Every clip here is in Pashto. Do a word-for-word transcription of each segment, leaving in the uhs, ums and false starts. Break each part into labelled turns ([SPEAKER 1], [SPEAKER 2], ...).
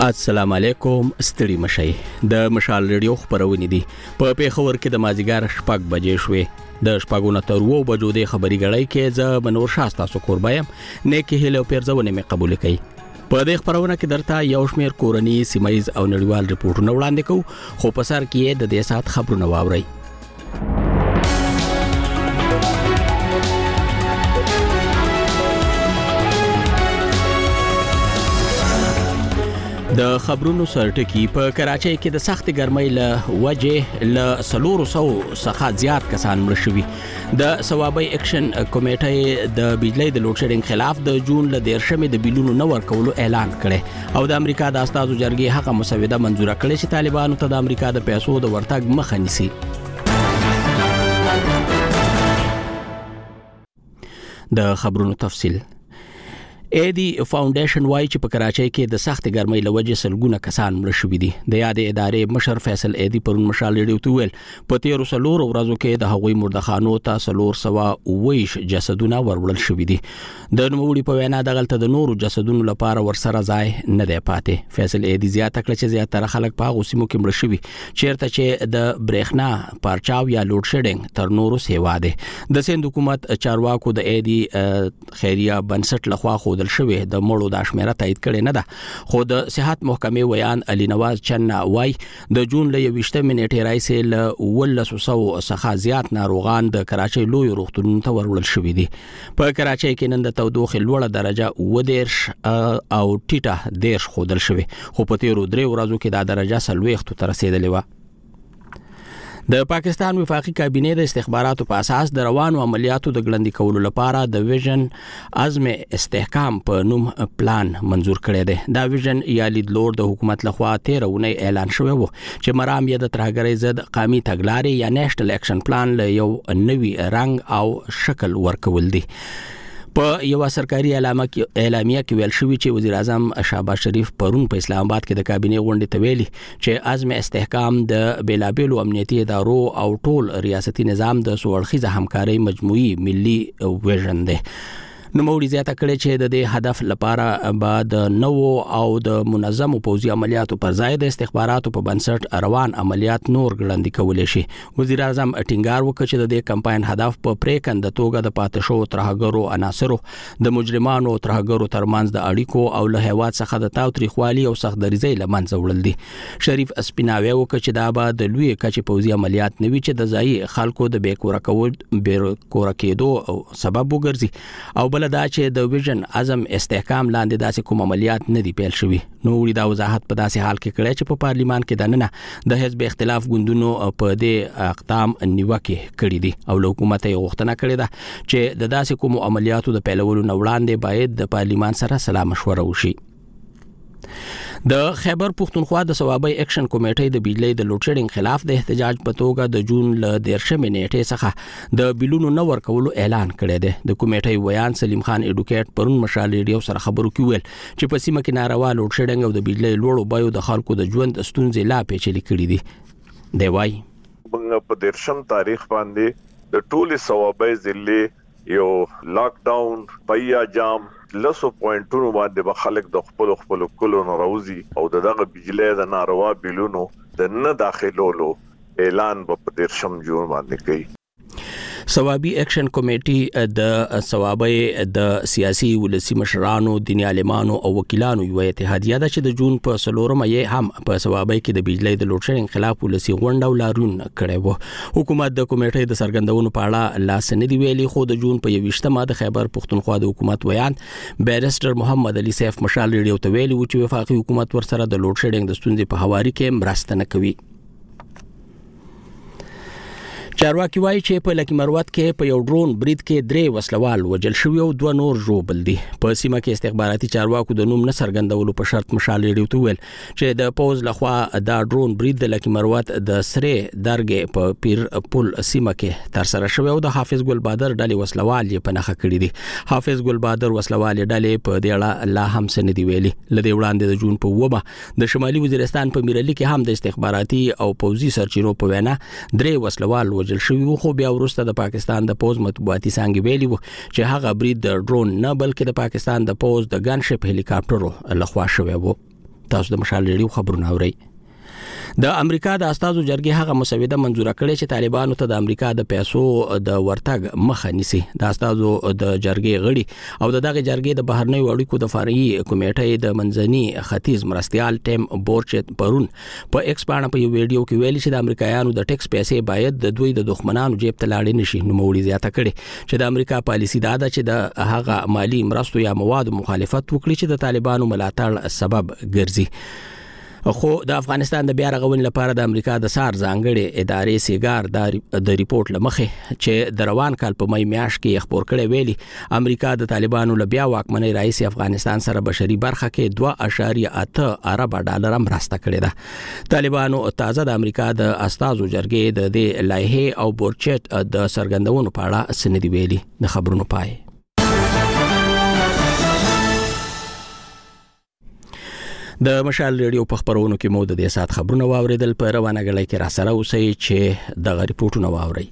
[SPEAKER 1] السلام علیکم ستړي مشي د مشال ریډیو خبرونه دي په پیښور کې د مازیګر شپږ بجې شوې د شپږونو تر وو بجو د خبري غړای کې ز منور شاستا سو قربایم نه کې هله پیرځونه می قبول کړي په دې خبرونه کې درته یو شمیر کورنی سیمایز او نړیوال ریپورتونه وړاندې کوو خو په سر کې د دې سات خبرونه واوري د خبرونو سرټکی په کراچۍ کې د سخت ګرمۍ له وجه له سلورو سو څخه زیات کسان مړ شوي د ثوابي اکشن کمیټې د بجلی د لوډ شیډینګ خلاف د جون له دیرشمې د بیلونو نو ورکولو اعلان کړي او د امریکا د استازو جرګې هغه مسوده منزوره کړې چې طالبانو ته د امریکا د پیسو د ورتګ مخه نیسي د خبرونو تفصیل ایدی فاونډیشن وايي چې په کراچۍ کې د سخت ګرمۍ لوجه سلګونه کسان مړ شوي دي د یادې ادارې مشر فیصل ایدی پرون مشال ریډیو ته ویل په تیر سلور ورځو کې د هغوی مردخانو ته سلور سوا ویش جسدونه ورول شوي دي د نوموړي په وینا د غلطه د نورو جسدونو لپاره ورسره ځای نه دی پاتې فیصل ایدی زیاته کړ چې زیاتره خلک په غوسیمو کې مړ شوي چیرته چې د برېښنا پارچاو یا لوډ شیډینګ تر نورو سیوا ده د سند حکومت چارواکو د ایدی خیریه بنسټ لخوا خو شوی د مړو د شمیره تایید کړي نه ده خو د صحت محکمې ویان علي نواز چنه وای د جون ل یوشته منټې راځي ل ولسو څخه زیات ناروغان د کراچۍ لوی روغتونونو ته ورول شوی دي په کراچۍ کې نن د تودوخه لوړه درجه ودیرش او ټیټه دیرش خودل شوی خو په تیرو درې ورځو کې دا درجه سلويخت تر رسیدلې و د پاکستان وفاقي کابینه د استخباراتو په اساس د روانو عملیاتو د ګړندې کولو لپاره د ویژن عزم استحکام په نوم پلان منزور کړی دی دا ویژن یا لیدلور د حکومت لخوا تیرونه اعلان شوی وو چې مرام یې د ترهګرۍ ضد قومي تګلارې یا نېشنل اکشن پلان له یو نوي رنګ او شکل ورکول دي په یو سرکاري اعلامیه کې ویل شوی چې وزیر اعظم شهباز شریف پرون په اسلام آباد کې د کابینه غونډې ته ویلي چې عزم استحکام د بیلابیلو امنیتي ادارو او ټول ریاستي نظام د سوړخیزه همکاري مجموعي ملي ویژن دی نوموړي زیاته کړې چې د دې هدف لپاره بعد نو او د منظم پوځي عملیاتو پر ځای د استخباراتو په بنسټ روان عملیات نور ګړندې کولې شي وزیر اعظم ټینګار وکړ چې د دې کمپاین هدف په پریکند توګه د پاتشو ترهګرو عناصرو د مجرمانو ترهګرو ترمنځ د اړیکو او له هیواد څخه د تاوتریخوالي او سخت دریزۍ لمنځه وړل دي شریف اسپیناوي وکړ چې دا به د لوی کچې پوځي عملیات نوي چې د ځای خلکو د بیکوره کول بیکوره کېدو سبب وګرځي او دا چې د ویژن عزم استحکام لاندې داسې کوم عملیات نه دی پیل شوی نو وړي دا وضاحت په داسې حال کې کړی چې په پارلیمان کې دننه د حزب اختلاف ګوندونو په دې اقدام نیوکه کړې دي او حکومت یې غوښتنه کړې ده چې د داسې کوم عملیاتو د پیلولو نه وړاندې باید د پارلیمان سره سلا مشوره وشي د خیبر پښتونخوا د ثوابي اکشن کمیټې د بجلی د لوډ شیډینګ خلاف د احتجاج په توګه د جون ل دیرشمې نیټې څخه د بیلونو نو ورکولو اعلان کړی دی د کمیټې ویان سلیم خان اډوکیټ پرون مشال ریډیو سره خبرو کې ویل چې په سیمه کې ناروا لوډ شیډینګ او د بجلی لوړو بیو د خلکو د ژوند ستونزې لا پیچلې کړې دي دی وايي
[SPEAKER 2] موږ په دیرشم تاریخ باندې د ټولي ثوابي ضلع یو لاک ډاون پیا جام لسو پوینټونو باندې به خلک د خپل خپل کولو ناروزي او دغه بجلی د ناروا بیلونو د نه داخلولو اعلان په دیرشم جون باندې کوي
[SPEAKER 1] ثوابي اکشن کمیټې د ثوابي د سیاسي ولسی مشرانو دیني عالمانو او وکیلانو یو اتحادیه ده چې د جون په سلورمه یې هم په ثوابي کې د بجلی د لوډ شیډینګ خلاف ولسی غونډه ولارون کړي وو حکومت د کمیټې د سرګندونو په اړه لاس نه دی ویلي خو د جون په یوشتمه د خیبر پښتونخوا د حکومت ویان بیرستر محمد علي سیف مشال ریډیو ته ویلي چې وفاقي حکومت ورسره د لوډ شیډینګ د ستونزې په حواري کې مرسته نه کوي چارواکي وایي چې په لکی مروت کې په یو ډرون برید کې درې وسلوال وجل شوی او دوه نور ژوبل دي په سیمه کې استخباراتي چارواکو د نوم نه څرګندولو په شرط مشال ریډیو ته ویل چې د پوز لخوا دا ډرون برید د لکی مروت د سره درګه په پیر پل سیمه کې تر سره شوی او د حافظ ګل بادر ډلې وسلوال یې په نخښه کړی دي حافظ ګل بادر وسلوال ډلې په دې اړه لا هم څه نه دی ویلي لدې وړاندې د جون په ومه د شمالي وزیرستان په میرلي کې هم د استخباراتي او پوزي سرچینو په وینا درې وسلوال وجل شوی خو بیا وروسته د پاکستان د پوز مطبوعاتي څنګه ویلي وو چې هغه برید د ډرون نه بلکې د پاکستان د پوز د ګن شپ هلیکاپټرو لخوا شوی وو تاسو د مشال ریډیو خبرونه اورئ. د امریکا د استازو جرګې هغه مسوده منزوره کړې چې طالبانو ته د امریکا د پیسو د ورتګ مخه نیسي. د استازو د جرګې غړي او د دغه جرګې د بهرنیو اړیکو د فرعي کمیټې د منځني ختیځ مرستيال ټیم بورچت پرون په ایکس باندې په یو ویډیو کې ویلي چې د امریکایانو د ټیکس پیسې باید د دوی د دښمنانو جیب ته لاړې نشي. نو موړي زیاته کړي چې د امریکا پالیسی دا ده چې د هغه مالی مرستو یا مواد مخالفت وکړي چې د طالبانو ملاتړ سبب ګرځي. خو د افغانستان د بیا رغونې لپاره د امریکا د سار ځانګړي ادارې سیګار د ریپورت لمخه چې د روان کال په مې میاشت کې خبر کړي ویلي امریکا د طالبانو له بیا واکمنۍ رئیس افغانستان سره بشري برخه کې دوه اعشاریه اته ارب ډالر مرسته کړې ده. طالبانو تازه د امریکا د استازو جرګې د دې لایحه او بورچت د سرګندونو په اړه سندې ویلي. د خبرونو پای د مشال ریډیو په خبرونو کې مو د دې سات خبرونه واوریدل. په روانه غړي کې را سره اوسئ چې د ریپورتونو واورئ.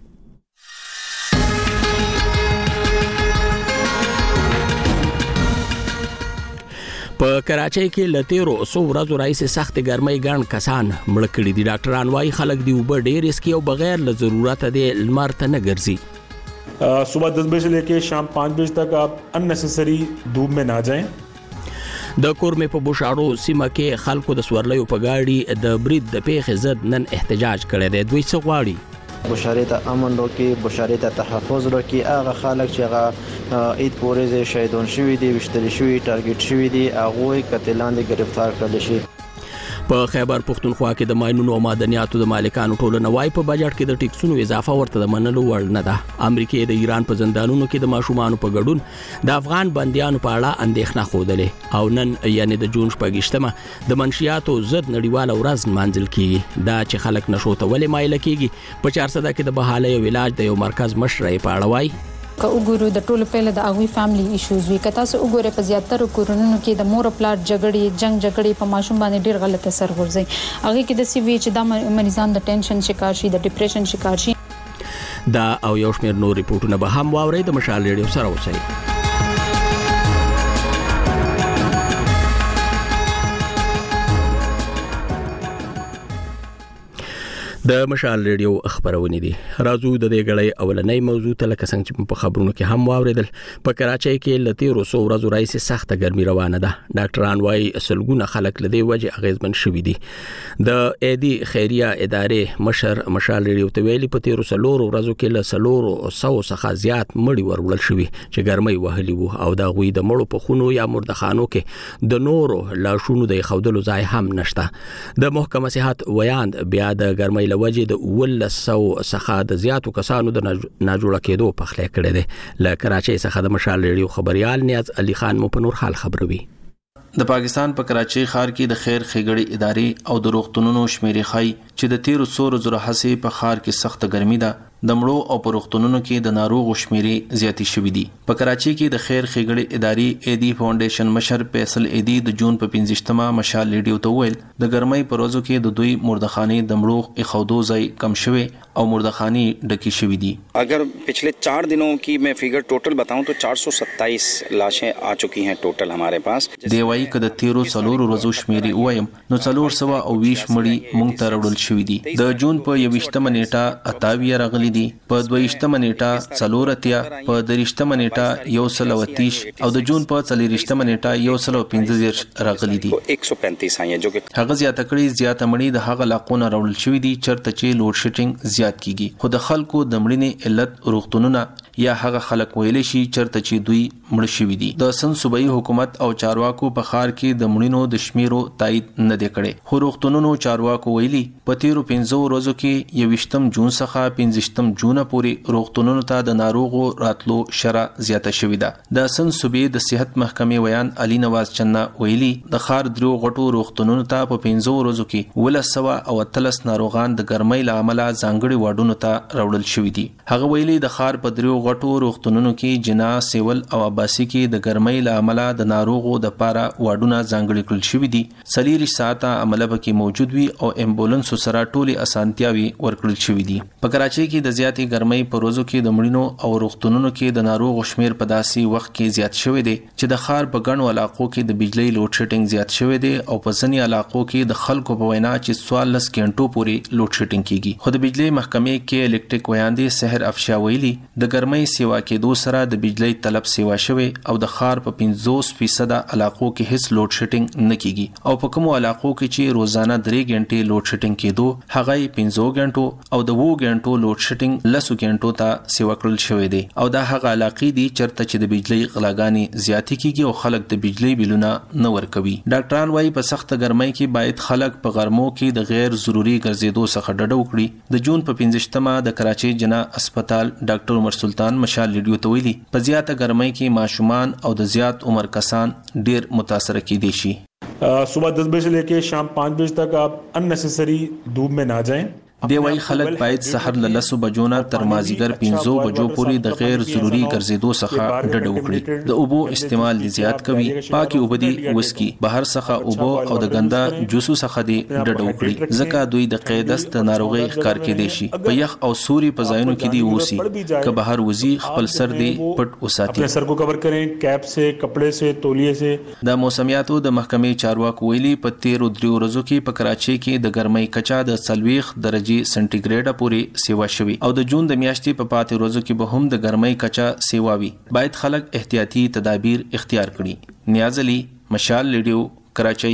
[SPEAKER 1] په کراچۍ کې لتیرو سو ورځو راځي سخت ګرمۍ ګڼ کسان مړ کړي دي. ډاکټران وايي خلک دی وب ډېر رسکي او بغیر له ضرورت د لمر ته نه ګرځي.
[SPEAKER 3] صبح दस बजे से लेके शाम पाँच बजे तक आप अननेसेसरी धूप में ना जाएं.
[SPEAKER 1] د کورمه په بوشاړو سیمه کې خلکو د سورلیو په گاډي د برید د پیښې ضد نن احتجاج کړی دی. دوی څه غواړي؟
[SPEAKER 4] بشاري ته امن وکړي، بشاري ته تحفظ وکړي. هغه خلک چې هغه عید پورې شهیدون شوي دي، وشتل شوي، ټارګټ شوي دي، هغه قتلان دي گرفتار کړل شي.
[SPEAKER 1] په خیبر پختونخوا کې د ماینونو او معدنیاتو د مالکانو ټولنه وايي په بجټ کې د ټیکسونو اضافه ورته د منلو وړ نه ده. امریکا د ایران په زندانونو کې د ماشومان په ګډون د افغان بنديانو په اړه اندېښنه خوده او نن یعنی د جون شپږشتمه د منشیاتو ضد نړیواله ورځ مانځل کیږي. دا چې خلک نشو ته ولې مایل کیږي په چار صده کې د بحالي او علاج د یو مرکز مشرې په اړه وايي.
[SPEAKER 5] که وګورو د ټولو پیله د اغوی فیملی ایشوز وی کته سو وګوره په زیاتره کورونو کې د مور پلار جګړې جنگ جګړې په ماشوم باندې ډیر غلط اثر ورځي. هغه کې د سی وی چې د مریضان د ټینشن شکار شي، د ډیپریشن شکار شي.
[SPEAKER 1] دا او یو شمېر نور ریپورتونه به هم واوري. د مشال ریډیو سره اوسئ. د مشال ریډیو خبرونه دي. راځو د دې غړې اولنۍ موضوع ته لکه څنګه چې په خبرونو کې هم واوریدل. په کراچۍ کې لتیرو سو ورځو راځي سخت ګرمي روانه ده. ډاکټران وايي سلګونه خلک لدی وجه اغیزمن شوي دي. د اېدي خیریه ادارې مشر مشال ریډیو ته ویلي په تیرو سلور ورځو کې له سلور سو څخه زیات مړي ورول شوي چې ګرمي وهلي وو او دا غوي د مړو په خونو یا مردخانو کې د نورو لاشونو د خودلو ځای هم نشته. د محکمه صحت ویاند بیا د ګرمي لوجه د ولسو څخه د زیاتو کسانو د ناجوړه کېدو په خله کړي دي. ل کراچۍ څخه د مشال ریډیو خبريال نیاز علي خان مو په نور حال خبروي.
[SPEAKER 6] د پاکستان په کراچۍ ښار کې د خیر ښېګړې ادارې او د روغتونونو شمیرې خای چې د تیرو سورو زره حسې په ښار کې سخت ګرمي ده. د مړو او په روغتونونو کې د ناروغو شمیرې زیاتې شوې دي. په کراچۍ کې د خیر ښېګړې ادارې اېدي فاونډیشن مشر فیصل اېدي د جون په پنځشتمه مشال ریډیو ته ویل د ګرمۍ په ورځو کې د دوی مردخانې د مړو اخودو ځای کم شوي او مردخانې ډکې شوې دي.
[SPEAKER 7] अगर पिछले चार दिनों की मैं फिगर टोटल बताऊं तो चार सौ सत्ताईस लाशें आ चुकी हैं टोटल हमारे पास.
[SPEAKER 6] دی وايي که د تیرو څلورو ورځو شمیرې وایم نو څلور سوه او ویش مړي مونږ ته راوړل شوي دي. د جون په یویشتمه نیټه اتاویه راغلي دي، په دویشتمه نیټه څلور اتیا، په دریشتمه نیټه یو سل او اتیش او د جون په څلوریشتمه نیټه یو سل او پنځه دېرش راغلي دي.
[SPEAKER 7] एक सौ पैंतीस آئیں जो कि
[SPEAKER 6] هغه زیاته کړي زیاته مړي د هغه علاقو نه راوړل شوي دي چرته چې لوډ شیډینګ زیات کیږي. خو د خلکو د مړینې علت روغتونونه یا هغه خلک ویلی شي چرته چې دوی مړ شوي دي. د سن صوبایي حکومت او چارواکو په ښار کې د مړینو د شمیرو تایید نه دی کړی. خو روغتونونو چارواکو ویلي په تیرو پنځو ورځو کې یویشتم جون څخه پنځشتم جون پورې روغتونونو ته د ناروغو راتلو شرح زیاته شوې ده. د سن صوبې د صحت محکمې ویان علي نواز چنه ویلي د ښار درو غټو روغتونونو ته په پنځو ورځو کې ولس سوه او اتلس ناروغان د ګرمۍ له امله ځانګړي واډونو ته راوړل شوي دي. هغه ویلي د ښار په درو غټو روغتونونو کې جنا سیول او عباسي کې د ګرمۍ له امله د ناروغو د پاره واډونه ځانګړي کړل شوي دي. څلور ساعته عمله پکې موجود وي او امبولانس سره ټولي اسانتیاوي ورکړل شوي دي. په کراچۍ کې د زیاتې ګرمۍ په ورځو کې د مړینو او روغتونونو کې د ناروغو شمیر په داسې وخت کې زیات شوی دی چې د ښار په ګڼو علاقو کې د بجلی لوډ شیډینګ زیات شوی دی او په ځینې علاقو کې د خلکو په وینا چې څوارلس غنټو پورې لوډ شیډینګ کیږي. خو د بجلی محکمې کې الکتریک ویاندې سحر افشا ویلي د ګرمۍ سیوا کېدو سره د بجلی طلب سیوا شوی او د ښار په پنځوس فیصد علاقو کې هیڅ لوډ شیډینګ نه کیږي او په کومو علاقو کې چې روزانه درې غنټې لوډ شیډینګ کېدو هغه یې پنځو غنټو او د وو غنټو لوډ شیډینګ لسو غنټو ته سیوا کړل شوی دی او دا هغه علاقې دي چرته چې د بجلی غلاګانې زیاتې کیږي او خلک د بجلی بلونه نه ورکوي. ډاکټران وايي په سخت ګرمۍ کې باید خلک په غرمو کې د غیر ضروري ګرځېدو څخه ډډه وکړي. د جون په پنځشتمه د کراچۍ جنا هسپتال ډاکټر عمر سلطان مشال لیډیو ته ویلي په زیاته ګرمۍ کې ماشومان او د زیات عمر کسان ډیر متاثر کیدي شي.
[SPEAKER 3] صبح दस बजे से लेकर शाम पाँच बजे तक आप अननेसेसरी धूप में ना जाएं.
[SPEAKER 6] دی وايي خلک باید سحر له لسو بجو نه تر مازیګر پنځو بجو پورې د غیر ضروري ګرځېدو څخه ډډه وکړي. د اوبو استعمال دي زیات کوي، پاکي اوبه دي وسکي، بهر څخه اوبو او د ګنده جوسو څخه دي ډډه وکړي ځکه دوی د قیدس د ناروغي ښکار کېدي شي. په یخ او سوري په ځایونو کې دی اوسي که بهر وزي خپل سر دی پټ وساتي.
[SPEAKER 3] سر کو کور کړئ کیپ سے، کپڑے سے، تولیه سے.
[SPEAKER 6] د موسمیاتو د محکمې چارواکو ویلي په تیرو دریو ورځو کې په کراچۍ کې د ګرمۍ کچا د څلوېښت درجې سنټیګریډ پورې سیوا شوی او د جون د میاشتې په پاتې ورځو کې به هم د ګرمۍ کچا سیوا وي. باید خلک احتیاطي تدابیر اختیار کړي. نیاز علي، مشال لیډیو، کراچۍ.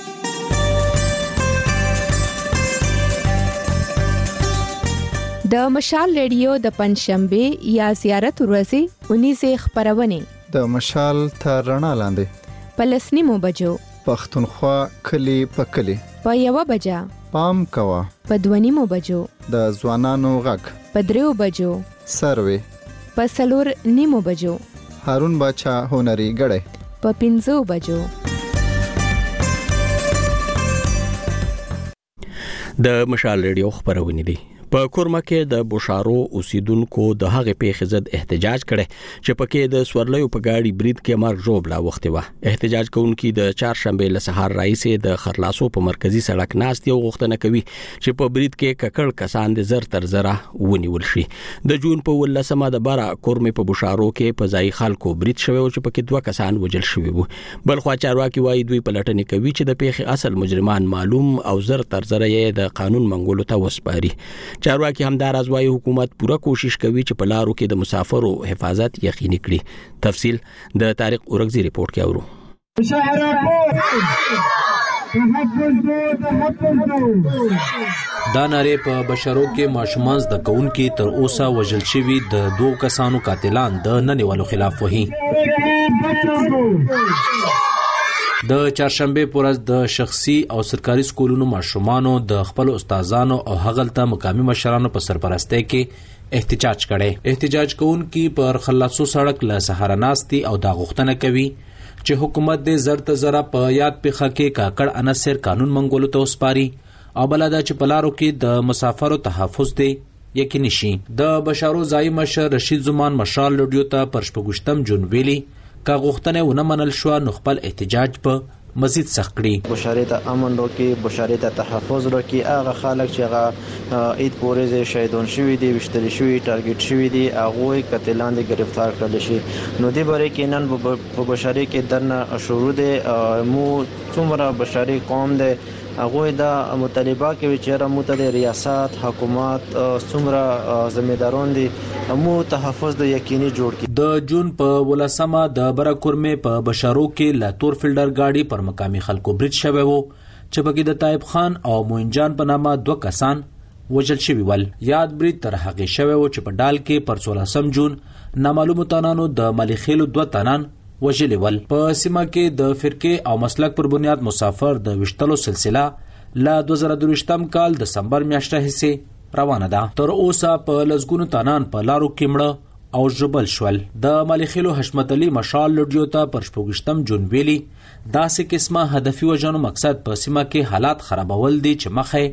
[SPEAKER 8] د مشال لیډیو د پنځشنبه یا زیارت ورځې اونیزه خبرونه
[SPEAKER 9] د مشال تر رڼا لاندې
[SPEAKER 8] په لسنیمو بجو
[SPEAKER 9] پښتونخوا کلی په کلی
[SPEAKER 8] په یو بجا
[SPEAKER 9] پام کوا
[SPEAKER 8] په دوانیمو بجو
[SPEAKER 9] د ځوانانو غږ
[SPEAKER 8] په دریو بجو
[SPEAKER 9] سروي
[SPEAKER 8] په سلور نیمو بجو
[SPEAKER 9] هارون باچا هنري غړې
[SPEAKER 8] په پنځو بجو.
[SPEAKER 1] د مشال ریډیو خبرونه دي. په کورما کې د بوشارو اوسیدونکو د هغه پیښې ضد احتجاج کړي چې پکې د سورلیو په گاډي برید کې مرګ جوړ لا وخت و. احتجاج کوونکي د چهارشنبه له سهار راځي د خرلاسو په مرکزی سړک ناست یو غوښتنه کوي چې په برید کې ککړ کسان د زر تر زره ونیول شي. د جون په ولسمه د بارا کورمه په بوشارو کې په ځای خلکو برید شوی او چې پکې دوه کسان وجل شوی وو. بل خو چارواکي وایي دوی په لټنې کوي چې د پیښې اصل مجرمان معلوم او زر تر زره یې د قانون منګولو ته وسپاري. چارواکي همدار ازوای حکومت پوره کوشش کوي چې په لارو کې د مسافرو حفاظت یقیني کړي. تفصیل د طارق اورغزي ریپورت کې اورو.
[SPEAKER 10] دا ناره په بشرو کې ماشومان د کون کې تر اوسه وژل شوی د دوه کسانو قاتلان د ننوالو خلاف وهي. د چهارشنبه پورز د شخصي او سرکاري سکولونو ماشومانو د خپل استادانو او هغلته مقامي مشرانو په سرپرستی کې احتجاج کړي. احتجاج کوونکي پر خلاصو سړک له سهار ناستي او دا غوښتنه کوي چې حکومت د زرت زره په یاد پیخه کې کاکړ عناصر قانون منګولو ته وسپاري او بلدا چې پلارو کې د مسافرو تحفظ دی یقیني شي. د بشارو ځای مشر رشید زمان مشال لډیو ته پر شپږشتم جون ویلي کا غوښتنه ونه منل شو نو خپل احتجاج په مزید سخت کړي.
[SPEAKER 4] بشاري ته امن ورکړي، بشاري ته تحفظ ورکړي. هغه خلک چې هغه عید پورې شهیدون شوي دي، وشتل شوي، ټارګټ شوي دي، هغه قتلان دي گرفتار کړل شي. نو دې باره کې نن په بشاري کې درنه شروع دي. مو څومره بشاري قوم دي هغه دا مطالبه کوي چې مو ته د ریاست حکومت څومره ځمېدارون دي مو تحفظ د یقیني جوړ کړي.
[SPEAKER 10] د جون په ولسمه د برکورمه په بشارو کې لا تور فیلډر گاډي پر مقامي خلکو برید شوی وو چې پکې د طایب خان او موینجان په نامه دوه کسان وژل شوي ول. یاد برید تر هغه شوی وو چې په ډال کې پر څوارلسم جون نامعلومو تنانو د مليخیلو دوه تنان وژلي ول. په سیمه کې د فرقې او مسلک پر بنیاد مسافر د وشتلو سلسله لا دوه زره درویشتم کال دسمبر میاشته هسه روانه ده. تر اوسه په لزګونو تنان په لارو کې مړه او ژوبل شول. د مليخیلو حشمت علي مشال لډیو ته پر شپږشتم جون ویلي داسې قسمه هدفي وژنو مقصد په سیمه کې حالات خرابول دي چې مخه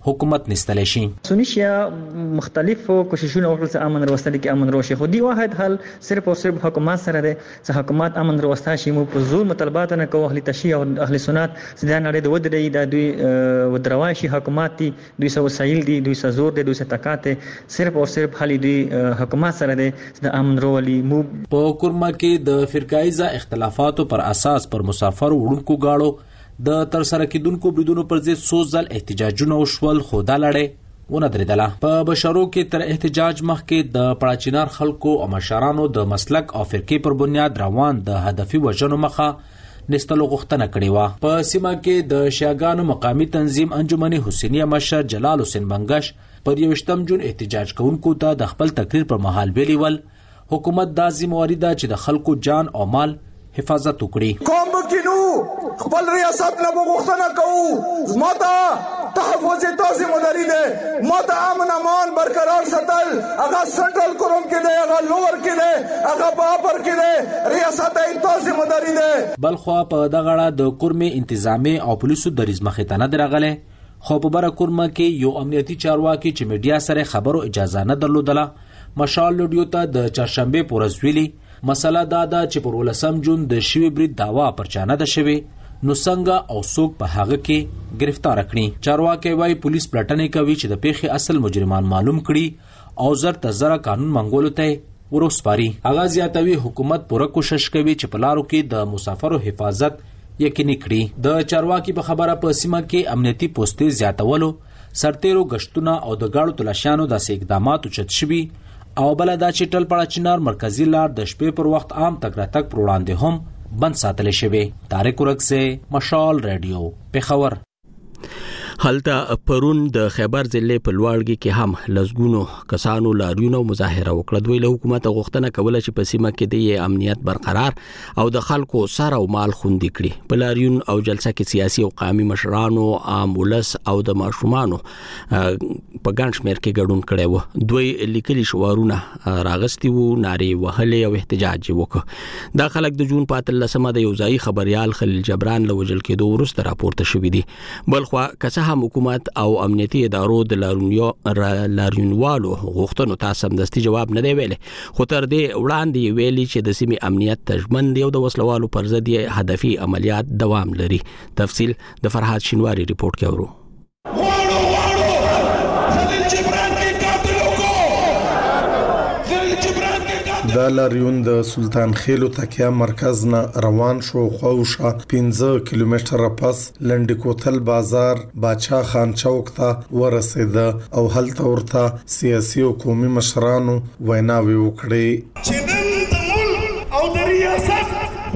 [SPEAKER 10] حکومت نستلی شي.
[SPEAKER 11] سنی شیعه مختلفو کوششونه وکړل چې امن وروستل کې امن روشي، خو دی واحد حل صرف او صرف حکومت سره دی چې حکومت امن وروستا شي. مو په زور مطالبات نه کوو، اهل تشیع او اهل سنت سیده نړۍ د ودرې د دوی ودروای شي حکومت دی، دوی سو وسایل دي، دوی سو زور دي، دوی سو طاقت، صرف او صرف حل دی حکومت سره دی د امن رولي. مو
[SPEAKER 10] په کورما کې د فرقایزه اختلافاتو پر اساس پر مسافر وړونکو گاړو د تر سره کېدونکو بریدونو پر ضد څو ځل احتجاجونه وشول، خو دا لړۍ ونه درېدله. په بشرو کې تر احتجاج مخکې د پړاچینار خلکو او مشرانو د مسلک او فرقې پر بنیاد روان د هدفي وژنو مخه نستلو غوښتنه کړې وه. په سیمه کې د شیعاګانو مقامي تنظیم انجمن حسینیه مشر جلال حسین بنگش پر یوشتم جون احتجاج کوونکو ته د خپل تقریر پر مهال ویلي ول حکومت دا ذمہواری ده چې د خلکو جان او مال حفاظت وکړي.
[SPEAKER 12] کوم کینو خپل ریاست نه غوښتنه کوو، ماته تحفظ تاسو مداري ده، ماته امن امان برقرار ساتل هغه سنټرل کوم کې ده، هغه لوور کې ده، هغه بابر کې ده، ریاست تاسو مداري ده.
[SPEAKER 10] بلخوا په دغه اړه د کورمې انتظامی او پولیسو د رزمخې ته نه درغله، خو په بره کورمه کې یو امنیتي چارواکي چې میډیا سره خبرو اجازه نه درلودله مشال لوډیو ته د چهارشنبه پورز ویلي مسله دا ده چې پر ولسم جون د شوی برید داوا پر چانه ده شوی، نو څنګه او څوک په هغه کې گرفتار کړي. چارواکي وايي پولیس پلټنې کوي چې د پیښې اصل مجرمان معلوم کړي او زر تزره قانون منګولو ته ورسپاري. هغه زیاتوي حکومت پوره کوشش کوي چې په لارو کې د مسافرو حفاظت یقیني کړي. د چارواکي په خبره په سیمه کې امنیتي پوسټې زیاتولو، سرتیرو گشتونه او د گاړو تلاشیانو داسې اقدامات اوچت شوي او بل دا چې ټل پړاچینار مرکزی لار د شپې پر وخت عام تک راتک پر وړاندې هم بند ساتل شوی. طارق ورکسه مشال رادیو پېښور.
[SPEAKER 1] هلته پرون د خیبر ضلع په لوړګي کې هم لزګونو کسانو لاریونو مظاهره وکړه. دوی له حکومت غوښتنه کوله چې په سیمه کې د امنیت برقرار او د خلکو سر او مال خوندي کړي. په لاریون او جلسه کې سیاسي او قومي مشرانو، عام ولس او د ماشومانو په ګڼ شمېر کې ګډون کړی و. دوی لیکلي شعارونه راغستي وو، نارې وهلې او احتجاج وکړ. دا خلک د جون په اتلسمه د یو ځایي خبريال خلیل جبران له وژل کېدو وروسته راپورته شوي دي. بلخوا کسه هم حکومت او امنیتي ادارو د لاریونوالو غوښتنو ته سمدستي جواب نه دی ویلي، خو تر دې وړاندې ویلي چې د سیمې امنیت تضمین دی او د وسلوالو پر ضد هدفي عملیات دوام لري. تفصیل د فرحات شینواری ریپورت کې اورو.
[SPEAKER 13] دا لاریون د سلطان خیلو تکیا مرکز نه روان شو، خوښه پنځه کیلومتره پس لنډ کوتل بازار باچا خان چوک ته ورسید او هلته ورته سیاسي او قومي مشرانو ویناوي وکړې
[SPEAKER 12] چې نن د ملک او د ریاست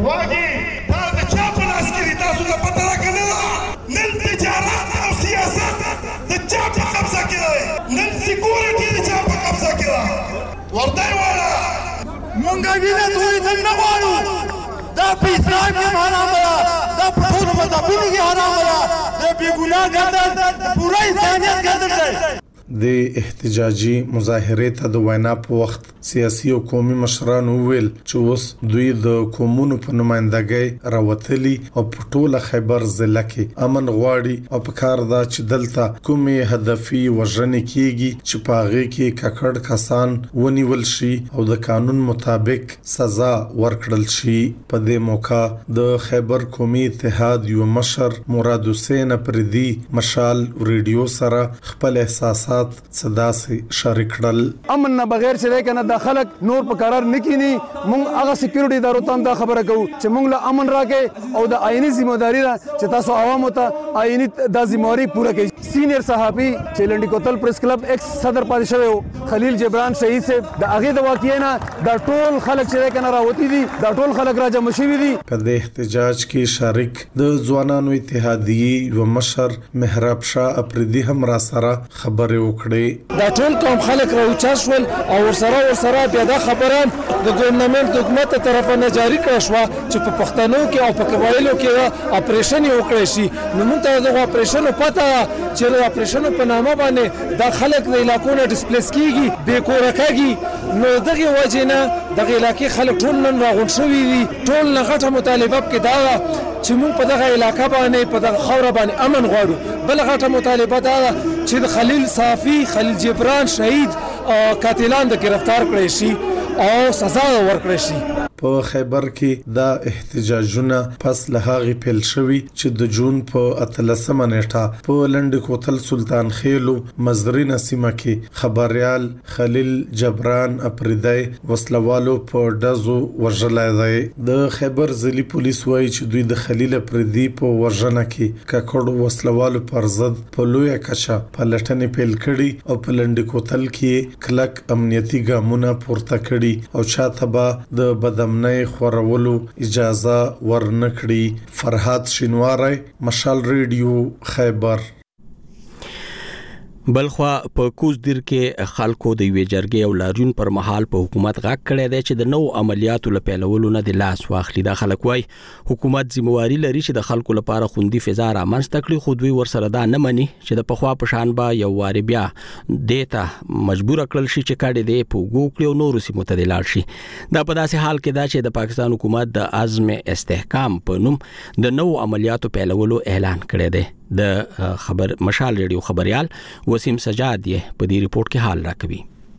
[SPEAKER 12] واګي دا د چا په لاس کې تاسو ته پته راغله. نن تجارت او سیاست د چا په قبضه کې دی، نن سکیورټي د چا په قبضه کې ده. ورته والا مونږه وینه دوی څنګه غواړو، دا په اسلام کې حرام ده، دا په ټول مذهبونو کې حرام ده، دا بې ګناه ګرځل پوره انسانیت ګرځل.
[SPEAKER 13] د احتجاجي مظاهرې ته د وینا په وخت سیاسي او قومي مشرانو ویل چې اوس دوی د قومونو په نمائندګۍ راوتلي او په ټوله خیبر ضلع کې امن غواړي او په کار ده چې دلته کومې هدفي وژنې کیږي چې په هغه کې ککړ کسان ونیول شي او د قانون مطابق سزا ورکړل شي. په دې موقع د خیبر قومي اتحاد یو مشر مراد حسین پردي مشال ریډیو سره خپل احساسات صدا سي شریک کړل.
[SPEAKER 14] امن نه بغیر چې کنه د خلک نور په قرار نکینی، مونږ هغه سکیورټي ادارو ته دا خبره کوو چې مونږ له امن راکې او د آئینی ذمہداري را چې تاسو عوامو ته آئینی د ذمہواری پوره کړئ. سینیئر صحافي چې لنډی کوتل پریس کلب ایکس صدر پاتې شوی خلیل جبران شهید صاحب د هغه د واقعینا د ټول خلک چې کنه راوتی دي، د ټول خلک راجمع شوي دي.
[SPEAKER 13] په دې احتجاج کې شریک د ځوانانو اتحادیې و مشر محراب شاه اپریدي هم را سره خبرې وکړې.
[SPEAKER 14] دا ټول کوم خلک راوچا شول او ورسره ورسره بیا دا خبره د ګورنمنت حکومت طرفه نه جاری کړه شو چې په پښتنو کې او په قبایلو کې اپریشن وکړي شي. نو موږ ته د اپریشن پته چې د اپریشن په نامه باندې دا خلک د علاقو نه ډیسپلیس کیږي، بې کوره کیږي. نو دغه وجه نه دغه علاقې خلک ټول نن راغون شوي دي. ټول نه غټه مطالبه کې دا چې موږ په دغه علاقې باندې په دغه خاور باندې امن غواړو. بل غټه مطالبه دا چې چې د خلیل صافی خلیل جبران شهید قاتلان د گرفتار کړی شي او سزا ورکړي شي.
[SPEAKER 13] په خیبر کې دا احتجاجونه پس له هغه پیل شوي چې د جون په اتلسمه نیټه په لند کوتل سلطان خیلو مزرینه سیمه کې خبريال خلیل جبران اپریدای وسلوالو په دزو وژلای دی. د خیبر ضلعي پولیس وایي چې دوی د خلیل اپریدي په وژنه کې ککړو وسلوالو پر ضد په لوی کچا پلټنې پیل کړي او په لند کوتل کې کلک امنیتي ګامونه پورته کړي او چاته به د بدم نه خورولو اجازه ورنکړي. فرحات شینواری، مشال ریډیو، خیبر.
[SPEAKER 1] بلخوا په کوزدیر کې خلکو د وی جرګې او لاریون پر مهال په حکومت غاک کړی دی چې د نو عملیاتو لپاره نه د لاس واخلي. دا خلک وای حکومت ذمہواری لري چې د خلکو لپاره خوندي فضا رامنځته کړي، خو دوی ورسره دا نه مني چې د پخوا په شان به یو واری بیا دیتا مجبور کړل شي چې کاډي دی په ګوکړو نور سیمو ته لاړ شي. دا په داسې حال کې دا چې د پاکستان حکومت د عزم استحکام په نوم د نو عملیاتو پیلولو اعلان کړی دی. د خبر مشال ریډیو خبريال وسیم سجاد یې په دې ریپورت کې حال راکوي.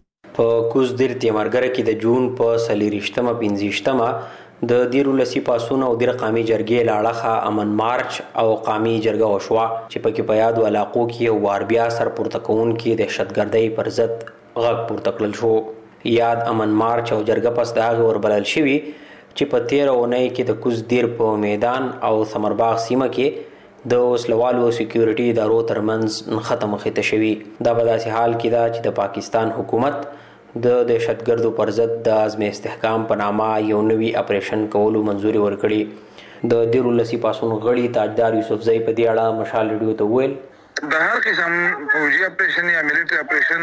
[SPEAKER 15] په کوزدیر تیمارګره کې د جون په سلیریشتمه پنځشتمه د دیرو لسی پاسونه او د قومي جرګې لاړه امن مارچ او قومي جرګه وشوا چې په کې په یاد علاقو کې وار بیا سر پورته کون کې د دهشتګردۍ پر ضد غږ پورته کړل شو. یاد امن مارچ او جرګه پس دغه وربلل شوی چې په تیر اونۍ کې د کوزدیر په میدان او سمرباغ سیمه کې د وسلوالو سکیورټي ادارو ترمنځ ختم خته شوی. دا په داسې حال کې دا چې د پاکستان حکومت د دهشتګردو پر ضد د عزم استحکام په نامه یو نوی اپریشن کولو منځوري ورکړي. د دیرو لسی پاسون غړي تاجدار یوسفزئی په دې اړه مشال ریډیو ته ویل
[SPEAKER 16] د هر قسم فوجي اپریشن یا ملټری اپریشن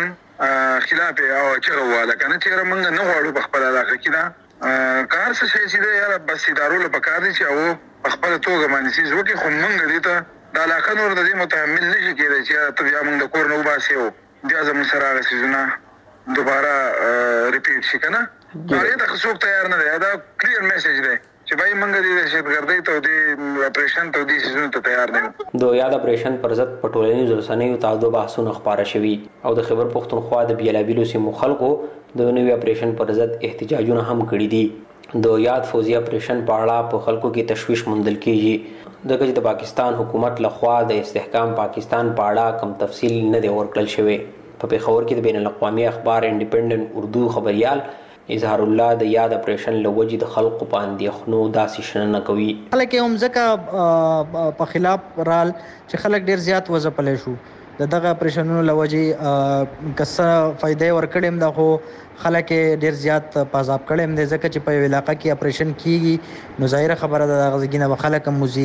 [SPEAKER 16] خلاف او چغواله کنه چې موږ نه غواړو په خپل علاقه کې دا کار څه شي چې یاره بس ادارو له پکار دي چې او خپل توګه باندې سیس وکي خو مونږ دې ته د علاقه نور د دې متحمل نشي کېدای چې ته بیا موږ د کور نه وباسي او بیا زموږ سره هغه سيزونه دوباره ریپیټ شي کنه. دا هیڅ څوک تیار نه دی. دا کلیر میسج دی چې بای موږ دې دهشتګردۍ ته د اپریشن ته د سيزونه ته تیار نه یو.
[SPEAKER 15] د یاد اپریشن پر ضد پټولنی رسنیو تاسو بحثونه خبره شوي او د خبر پښتونخوا د بیلابیلو سیمو خلکو د نوې اپریشن پر ضد احتجاجونه هم کړي دي. د یاد فوجي اپریشن په اړه په خلکو کې تشویش موندل کیږي. د کچ د پاکستان حکومت لخوا د استحکام پاکستان په اړه کم تفصیل نه دی ورکړل شوی. په پیښور کې د بین الاقوامي اخبار انډیپندنت اردو خبريال اظهار الله د یاد اپریشن لوجې د خلکو باندې خنو داسې شنه کوي.
[SPEAKER 17] خلک هم ځکه په خلاف رال چې خلک ډیر زیات وځپلې شو د دغه اپریشنونو لوجې کسه فائدې ورکړم دا خو خلک ډیر زیات پازاب کړم د ځکه چې په علاقې کې اپریشن کیږي نو ظاهر خبره ده غزګینه به خلک موزي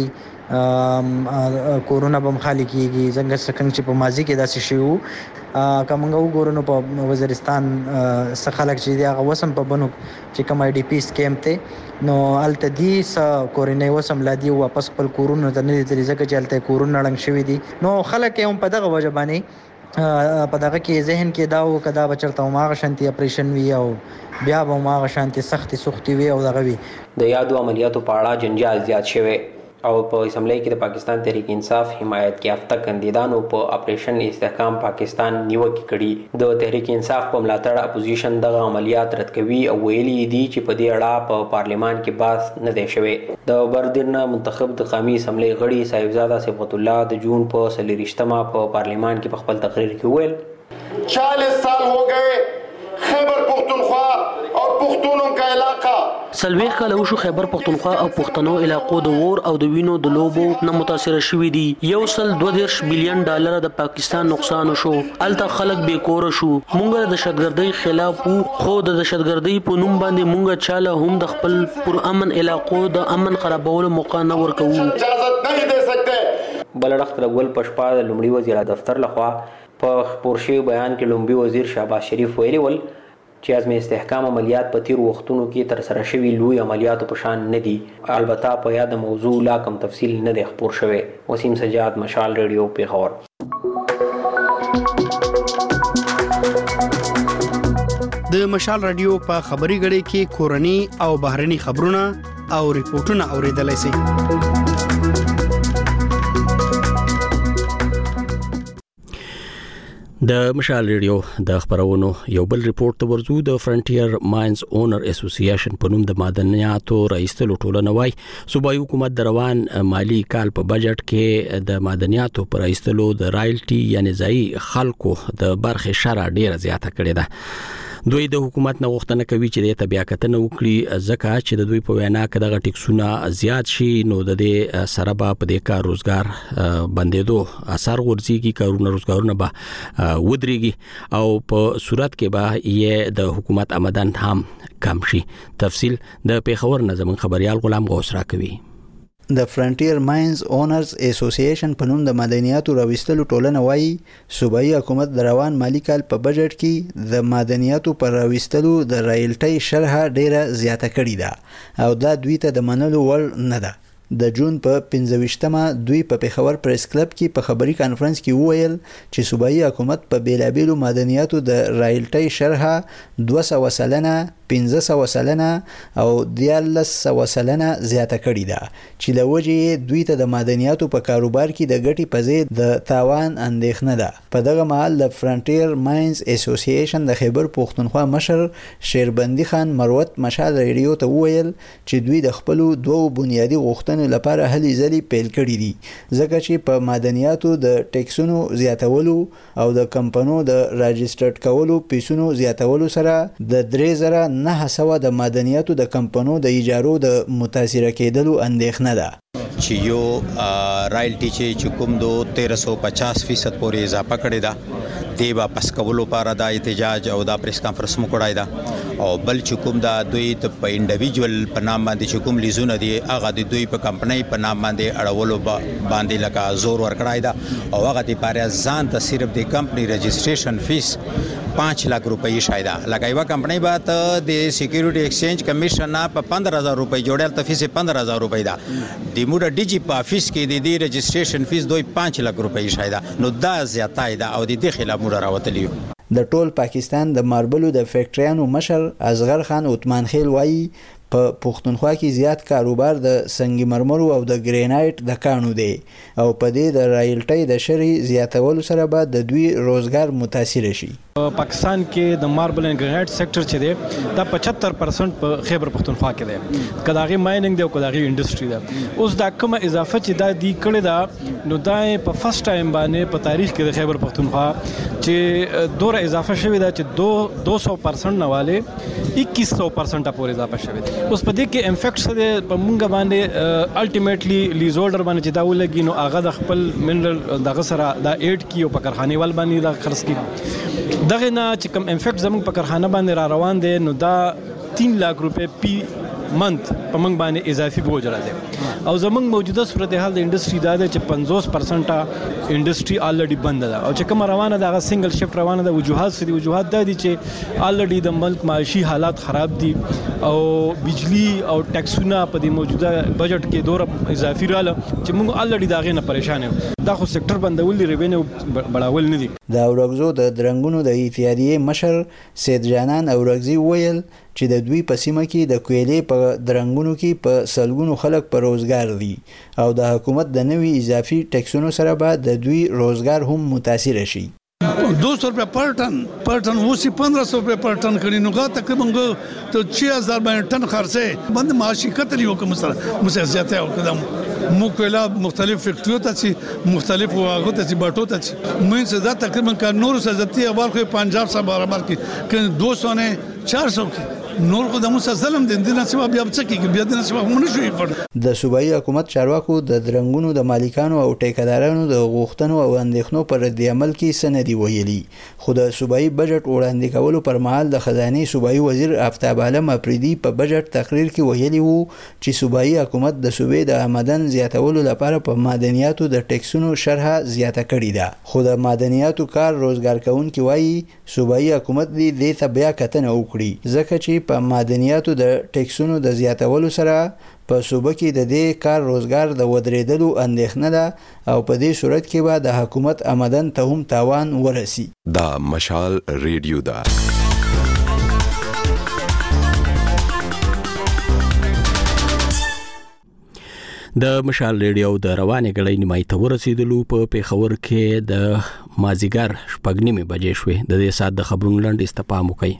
[SPEAKER 17] کورونا بم خالی کیږي څنګه څنګه چې په ماضي کې داسې شی وو کومه وګورنو په وزیرستان څخه خلک چې دی هغه وسم په بنو چې کوم آی ډی پی سکیم ته نو التدیس کورینې وسم لادي واپس خپل کورونا ته نه دي ځکه چې الته کورونا لنګ شوی دي نو خلک هم په دغه وجه باندې په دغه کې ذهن کې دا و کدا بچلته ما شانتي اپریشن وی او بیا به ما شانتي سختي سختي وی او دغه وی
[SPEAKER 15] د یادو عملیاتو په اړه جنجال زیات شوی او په اسمبلی کې د پاکستان تحریک انصاف حمایت کې یافته کاندیدانو په اپریشن استحکام پاکستان نیوکه کړي. د تحریک انصاف په ملاتړ اپوزیشن دغه عملیات رد کوي او ویلي دي چې په دې اړه په پارلیمان کې بحث نه دی شوی. د بردرنه منتخب د قومي اسمبلی غړي صاحبزاده صفت الله د جون په سلیریشتمه په پارلیمان کې په خپل تقریر کې ویل
[SPEAKER 12] چالیس سال हो गए خیبر پختونخوا اور پختونوں کا علاقہ
[SPEAKER 18] سلويخ کله وشو خیبر پختونخوا او پښتنو علاقو د ور او د وینو د لوبو نه متاثر شوي دي. یو سل دوه دیرش بلین ډالر د پاکستان نقصان شو. الته خلک بے کور شو. مونږ د دهشتګردۍ خلاف خو د دهشتګردۍ په نوم باندې مونږ چاله هم د خپل پر امن علاقو د امن خرابولو موقع نه ورکوو.
[SPEAKER 12] اجازه نه دی سکتے.
[SPEAKER 15] بلړخت لګول پښپا د لومړي وزیر دفتر لخوا په پورشي بیان کې لومړي وزیر شهباز شریف ویلي ول چې عزم استحکام عملیات په تیر وختونو کې تر سره شوي لوی عملیاتو په شان نه دي. البته په یاد موضوع لا کم تفصیل نه دی خبر شوی. وسیم سجاد، مشال ریډیو، پیښور.
[SPEAKER 19] د مشال ریډیو په خبري غړي کې کورني او بهرني خبرونه او ریپورتونه اوریدلای شئ.
[SPEAKER 1] د مشال ریډیو د خبرونو یو بل ریپورت ته ورزو. د فرنټیر ماینز اونر اسوسییشن په نوم د معدنیاتو رئیسلو ټولنه وای صوبایي حکومت د روان مالی کال په بجټ کې د معدنیاتو پر رئیسلو د رایلټي یعنی ځای خلکو د برخه شرع ډیره زیاته کړې ده. دوی د حکومت نه غوښتنه کوي چې د تبعیه کتنه وکړي ځکه چې د دوی په وینا کې دغه ټیکسونه زیات شي نو د دې سره به په دې کار روزګار بندېدو اثر ورځيږي، کارونه روزګارونه به ودرېږي او په صورت کې به یې د حکومت آمدن هم کم شي. تفصیل د پیښور نه زموږ خبريال غلام غوث را کوي.
[SPEAKER 20] د فرنټیر ماینز اونرز اسوسییشن په نوم د معدنیاتو راوستلو ټولنه وایي صوبایي حکومت د روان مالی کال په بجټ کې د معدنیاتو پر راوستلو د رایلټي شرح ډیره زیاته کړې ده او دا دوی ته د منلو وړ نه ده. د جون په پنځه ویشتمه دوی په پیښور پریس کلب کې په خبري کانفرنس کې وویل چې صوبایي حکومت په بیلابیلو معدنیاتو د رایلټي شرح دوه سوه سلنه، پنځه سوه سلنه او دیارلس سوه سلنه زیاته کړې ده چې له وجې دوی ته د معدنیاتو په کاروبار کې د ګټې په ضد د تاوان اندېښنه ده. په دغه مهال د فرنټیر ماینز اسوسییشن د خیبر پښتونخوا مشر شیربندي خان مروت مشال ریډیو ته وویل چې دوی د خپل دوه بنیادی غوښتنو لپاره هلي ځلي پیل کړي دي ځکه چې په معدنیاتو د ټیکسونو زیاتولو او د کمپنو د راجسترډ کولو پیسونو زیاتولو سره د درې زره نه سوه د معدنیاتو د کمپنو د ایجارو د متاثر کېدلو اندېښنه ده
[SPEAKER 21] چې یو رایلټي چې کوم دو تیرہ سو پچاس فیصد پورې اضافه کړی دا دی واپس کولو لپاره دا احتجاج او دا پریس کانفرنس مو کړای دا او بل چې کوم دا دوی د انډیویډوال په نام باندې چې کوم لیزونه دي هغه د دوی په کمپنۍ په نام باندې اړولو باندې لکه زور ور کړای دا او هغه د پاره ځان ته صرف د کمپنی رجسٹریشن فیس पाँच लाख रुपये शायदा लगाइवा कंपनी बात दे सिक्योरिटी एक्सचेंज कमीशन ना पंद्रह हज़ार रुपये जोड़े तो फीस पंद्रह हज़ार रुपये दा दिमुड़ा डिजी ऑफिस की दीदी रजिस्ट्रेशन फीस दो पाँच लाख रुपये शायदा नो दा ज्यादा दा और दीदी खिलाफ मुड़ा रावतलियो.
[SPEAKER 20] د ټول پاکستان د ماربلو د فیکټریانو مشر اصغر خان عثمان خیل وایي په پښتونخوا کې زیات کاروبار د سنگ مرمرو او د ګرینایټ د کانو دی او په دې د رایلټي د شری زیاتولو سره به د دوی روزګار متاثر شي.
[SPEAKER 22] پاکستان کې د ماربل اند ګرینایټ سېکټر چې دی دا پچهتر پرسنټ په خیبر پښتونخوا کې دی کداغي مایننګ دی او کداغي انډستری ده. اوس دا کومه اضافه چې دا دی کړی دا نو دا په فرست ټایم باندې په تاریخ کې د خیبر پښتونخوا چې دوره اضافه شوی دا چې دو دو سو پرسنټ نواله اکیس سو پرسنټ پورې اضافه شوی دی. اوس په دې کې امفیکټ سره په مونږ باندې الټیمیټلی لیز هولډر باندې چې دا ولګي نو هغه د خپل منرل دغه سره دا ایډ کی او په کارخانه ول باندې دا خرڅ کی دغه نه چې کوم امفیکټ زموږ په کارخانه باندې را روان دي نو دا تین लाख रुपए پی منت په موږ باندې اضافي بوج راځي او زموږ موجوده صورتحال د انډستری دا ده چې پنځوس پرسنټه انډستری الریډي بند ده او چې کوم روانه ده هغه سنگل شفت روانه ده. وجوهات سدي وجوهات د دي چې الریډي د ملک معاشي حالات خراب دي او بجلی او ټیکسونه په دې موجوده بجټ کې دوره اضافي رااله چې موږ الریډي داغه نه پریشان یو. دا خو سېکټر بندول ریوینیو بڑاول نه دي.
[SPEAKER 20] د اورګزو د درنګونو د اتحادیې مشر سید جانان اورګزي ویل چې د دوی په سیمه کې د کویلې په درنګونو کې په سلګونو خلک په روزګار دي او د حکومت د نوي اضافي ټیکسونو سره به د دوی روزګار هم متاثر شي.
[SPEAKER 23] दो सौ रुपये पर टन पर टन वो सी पंद्रह सौ रुपये पर टन करी नुका तकरीबन तो छः हज़ार बारह टन खर्चे बंद माशी कतली हो कम सर मुझे ज़्यादा हो कदम मुकला मुख्तलिफ फैक्ट्रियों तक मुख्तलिफ वागों तक बाटों तक मुझे ज़्यादा तकरीबन का नूर से ज़्यादा अवार को पंजाब से बराबर की दो सौ ने चार सौ की نور خو د مسلسلم د دې نسبه بیا څه کېږي بیا د نسبه هم نشوي پر
[SPEAKER 20] د صوبایي حکومت چارواکو د درنګونو د مالکانو او ټیکدارانو د غوښتنو او اندېښنو پر رد عمل کې سندي ویلي خو د صوبایي بجټ وړاندې کولو پر مهال د خزانه صوبایي وزیر آفتاب عالم افریدي په بجټ تقریر کې ویلي وو چې صوبایي حکومت د صوبې د آمدن زیاتولو لپاره په معدنیاتو د ټیکسونو شرح زیاته کړې ده خو د معدنیاتو کار روزګار کوونکي وایي صوبایي حکومت دې دې ته بیا کتنه وکړي ځکه چې په معدنیاتو د ټیکسونو د زیاتولو سره په صوبه کې د دې کار روزګار د ودرېدلو اندېښنه ده او په دې صورت کې به د حکومت آمدن ته هم تاوان ورسي.
[SPEAKER 24] دا مشال ریډیو ده.
[SPEAKER 1] د مشال ریډیو د روانې غړې نیمای ته ورسېدلو په پیښور کې د مازیګر شپږ نیمې بجې شوې. د دې سات د خبرونو لنډیز ته پام وکړئ.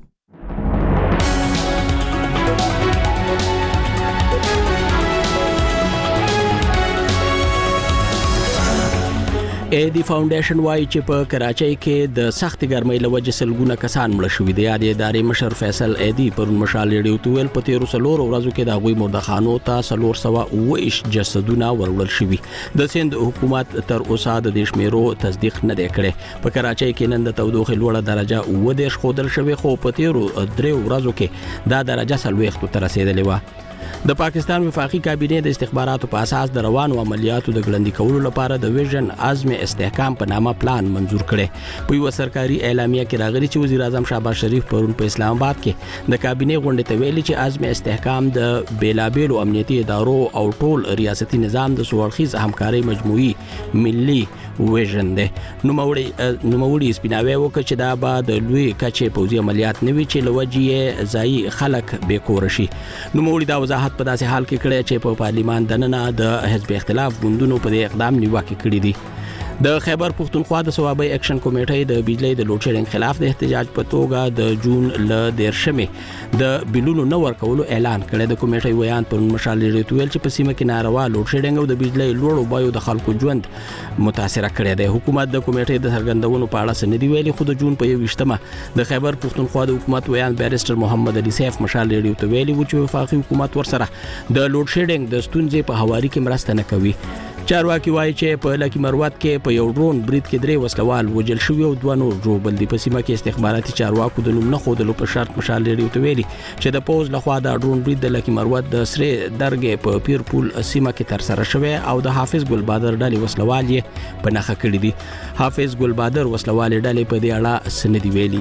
[SPEAKER 1] ایدی فاونډیشن وايي چې په کراچۍ کې د سخت ګرمۍ له وجې سلګونه کسان مړه شوي دي. د ادارې مشر فیصل ایدی پرون مشال ریډیو ته ویل په تیرو څلورو ورځو کې د هغوی مردخانو ته څلور سوه اووه ایش جسدونه وروړل شوي. د سند حکومت تر اوسه د دې شمیرو تصدیق نه دی کړی. په کراچۍ کې نن د تودوخې لوړه درجه اووه دېرش ښودل شوې، خو په تیرو درېو ورځو کې دا درجه څلوېښتو ته رسېدلې وه. د پاکستان وفاقي کابینې د استخباراتو په اساس د روانو عملیاتو د ګړندي کولو لپاره د ویژن عزم استحکام په نامه پلان منزور کړي. په یو سرکاري اعلامیه کې راغلي چې وزیر اعظم شهباز شریف پرون په اسلام آباد کې د کابینې غونډې ته ویلي چې عزم استحکام د بیلابېلو امنیتي ادارو او ټول ریاستي نظام د سوړخیز همکارۍ مجموعي ملي ویژن دی. نوموړي نوموړي سپیناوی وکړ چې دا به د لوی کچې پوځي عملیات نه وي چې له وجې ځایي خلک بې کوره شي. نوموړي دا وضاحت په داسې حال کې کړی چې په پارلیمان دننه د حزب اختلاف ګوندونو په دې اقدام نیوکې کړې دي. د خیبر پښتونخوا د صوابۍ اکشن کمیټې د بجلی د لوډ شیډینګ خلاف د احتجاج په توګه د جون ل دیرشمې د بلونو نه ورکولو اعلان کړی. د کمیټې ویان پر مشال ریډیو ته ویل چې په سیمه کې ناروا لوډ شیډینګ او د بجلی لوړو بیو د خلکو ژوند متاثر کړی دی. حکومت د کمیټې د څرګندونو په اړه څه نه دی ویلي، خو د جون په یوویشتمه د خیبر پښتونخوا د حکومت ویان بیرسټر محمد علي سیف مشال ریډیو ته ویلي و چې وفاقي حکومت ورسره د لوډ شیډینګ د ستونزې په هواري کې مرسته نه کوي. چارواکي وایي چې په لکی مروت کې په یو ډرون برید کې درې وسلوال وژل شوي او دوه نور ژوبل دي. په سیمه کې استخباراتي چارواکو د نوم نه ښودلو په شرط مشال ریډیو ته ویلي چې د پوز لخوا د ډرون برید د لکی مروت د سرې درګې په پیر پول سیمه کې ترسره شوی او د حافظ ګل بادر ډلې وسلوال یې په نښه کړي دي. حافظ ګل بادر وسلوال ډلې په دې اړه څه نه دي ویلي.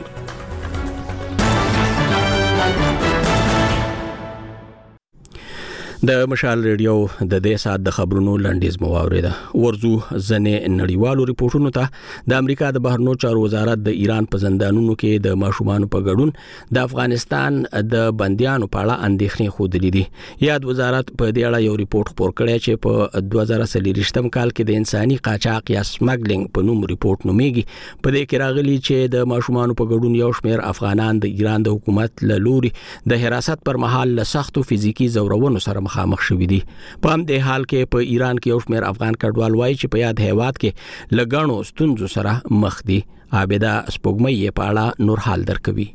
[SPEAKER 1] د مشال ریډیو د دې سات د خبرونو لنډیز مو واوریده. ورزو ځنې نړیوالو ریپورتونو ته د امریکا د بهرنیو چارو وزارت د ایران په زندانونو کې د ماشومانو په ګډون د افغانستان د بنديانو په اړه اندېښنې ښودلې دي. یاد وزارت په دې اړه یو ریپورت خپور کړی چې په دوه زره څلوېښتم کال کې د انساني قاچاق یا سمګلینګ په نوم ریپورت نومیږي. په دې کې راغلي چې د ماشومانو په ګډون یو شمېر افغانان د ایران د حکومت له لوري د حراست پر مهال له سختو فزیکی زورونو سره مخامخ شوي دي. په همدې حال کې په ایران کې یو شمېر افغان کډوال وایي چې په یاد هیواد کې له ګڼو ستونزو سره مخ دي. عابده سپوږمۍ په اړه نور حال درکوي.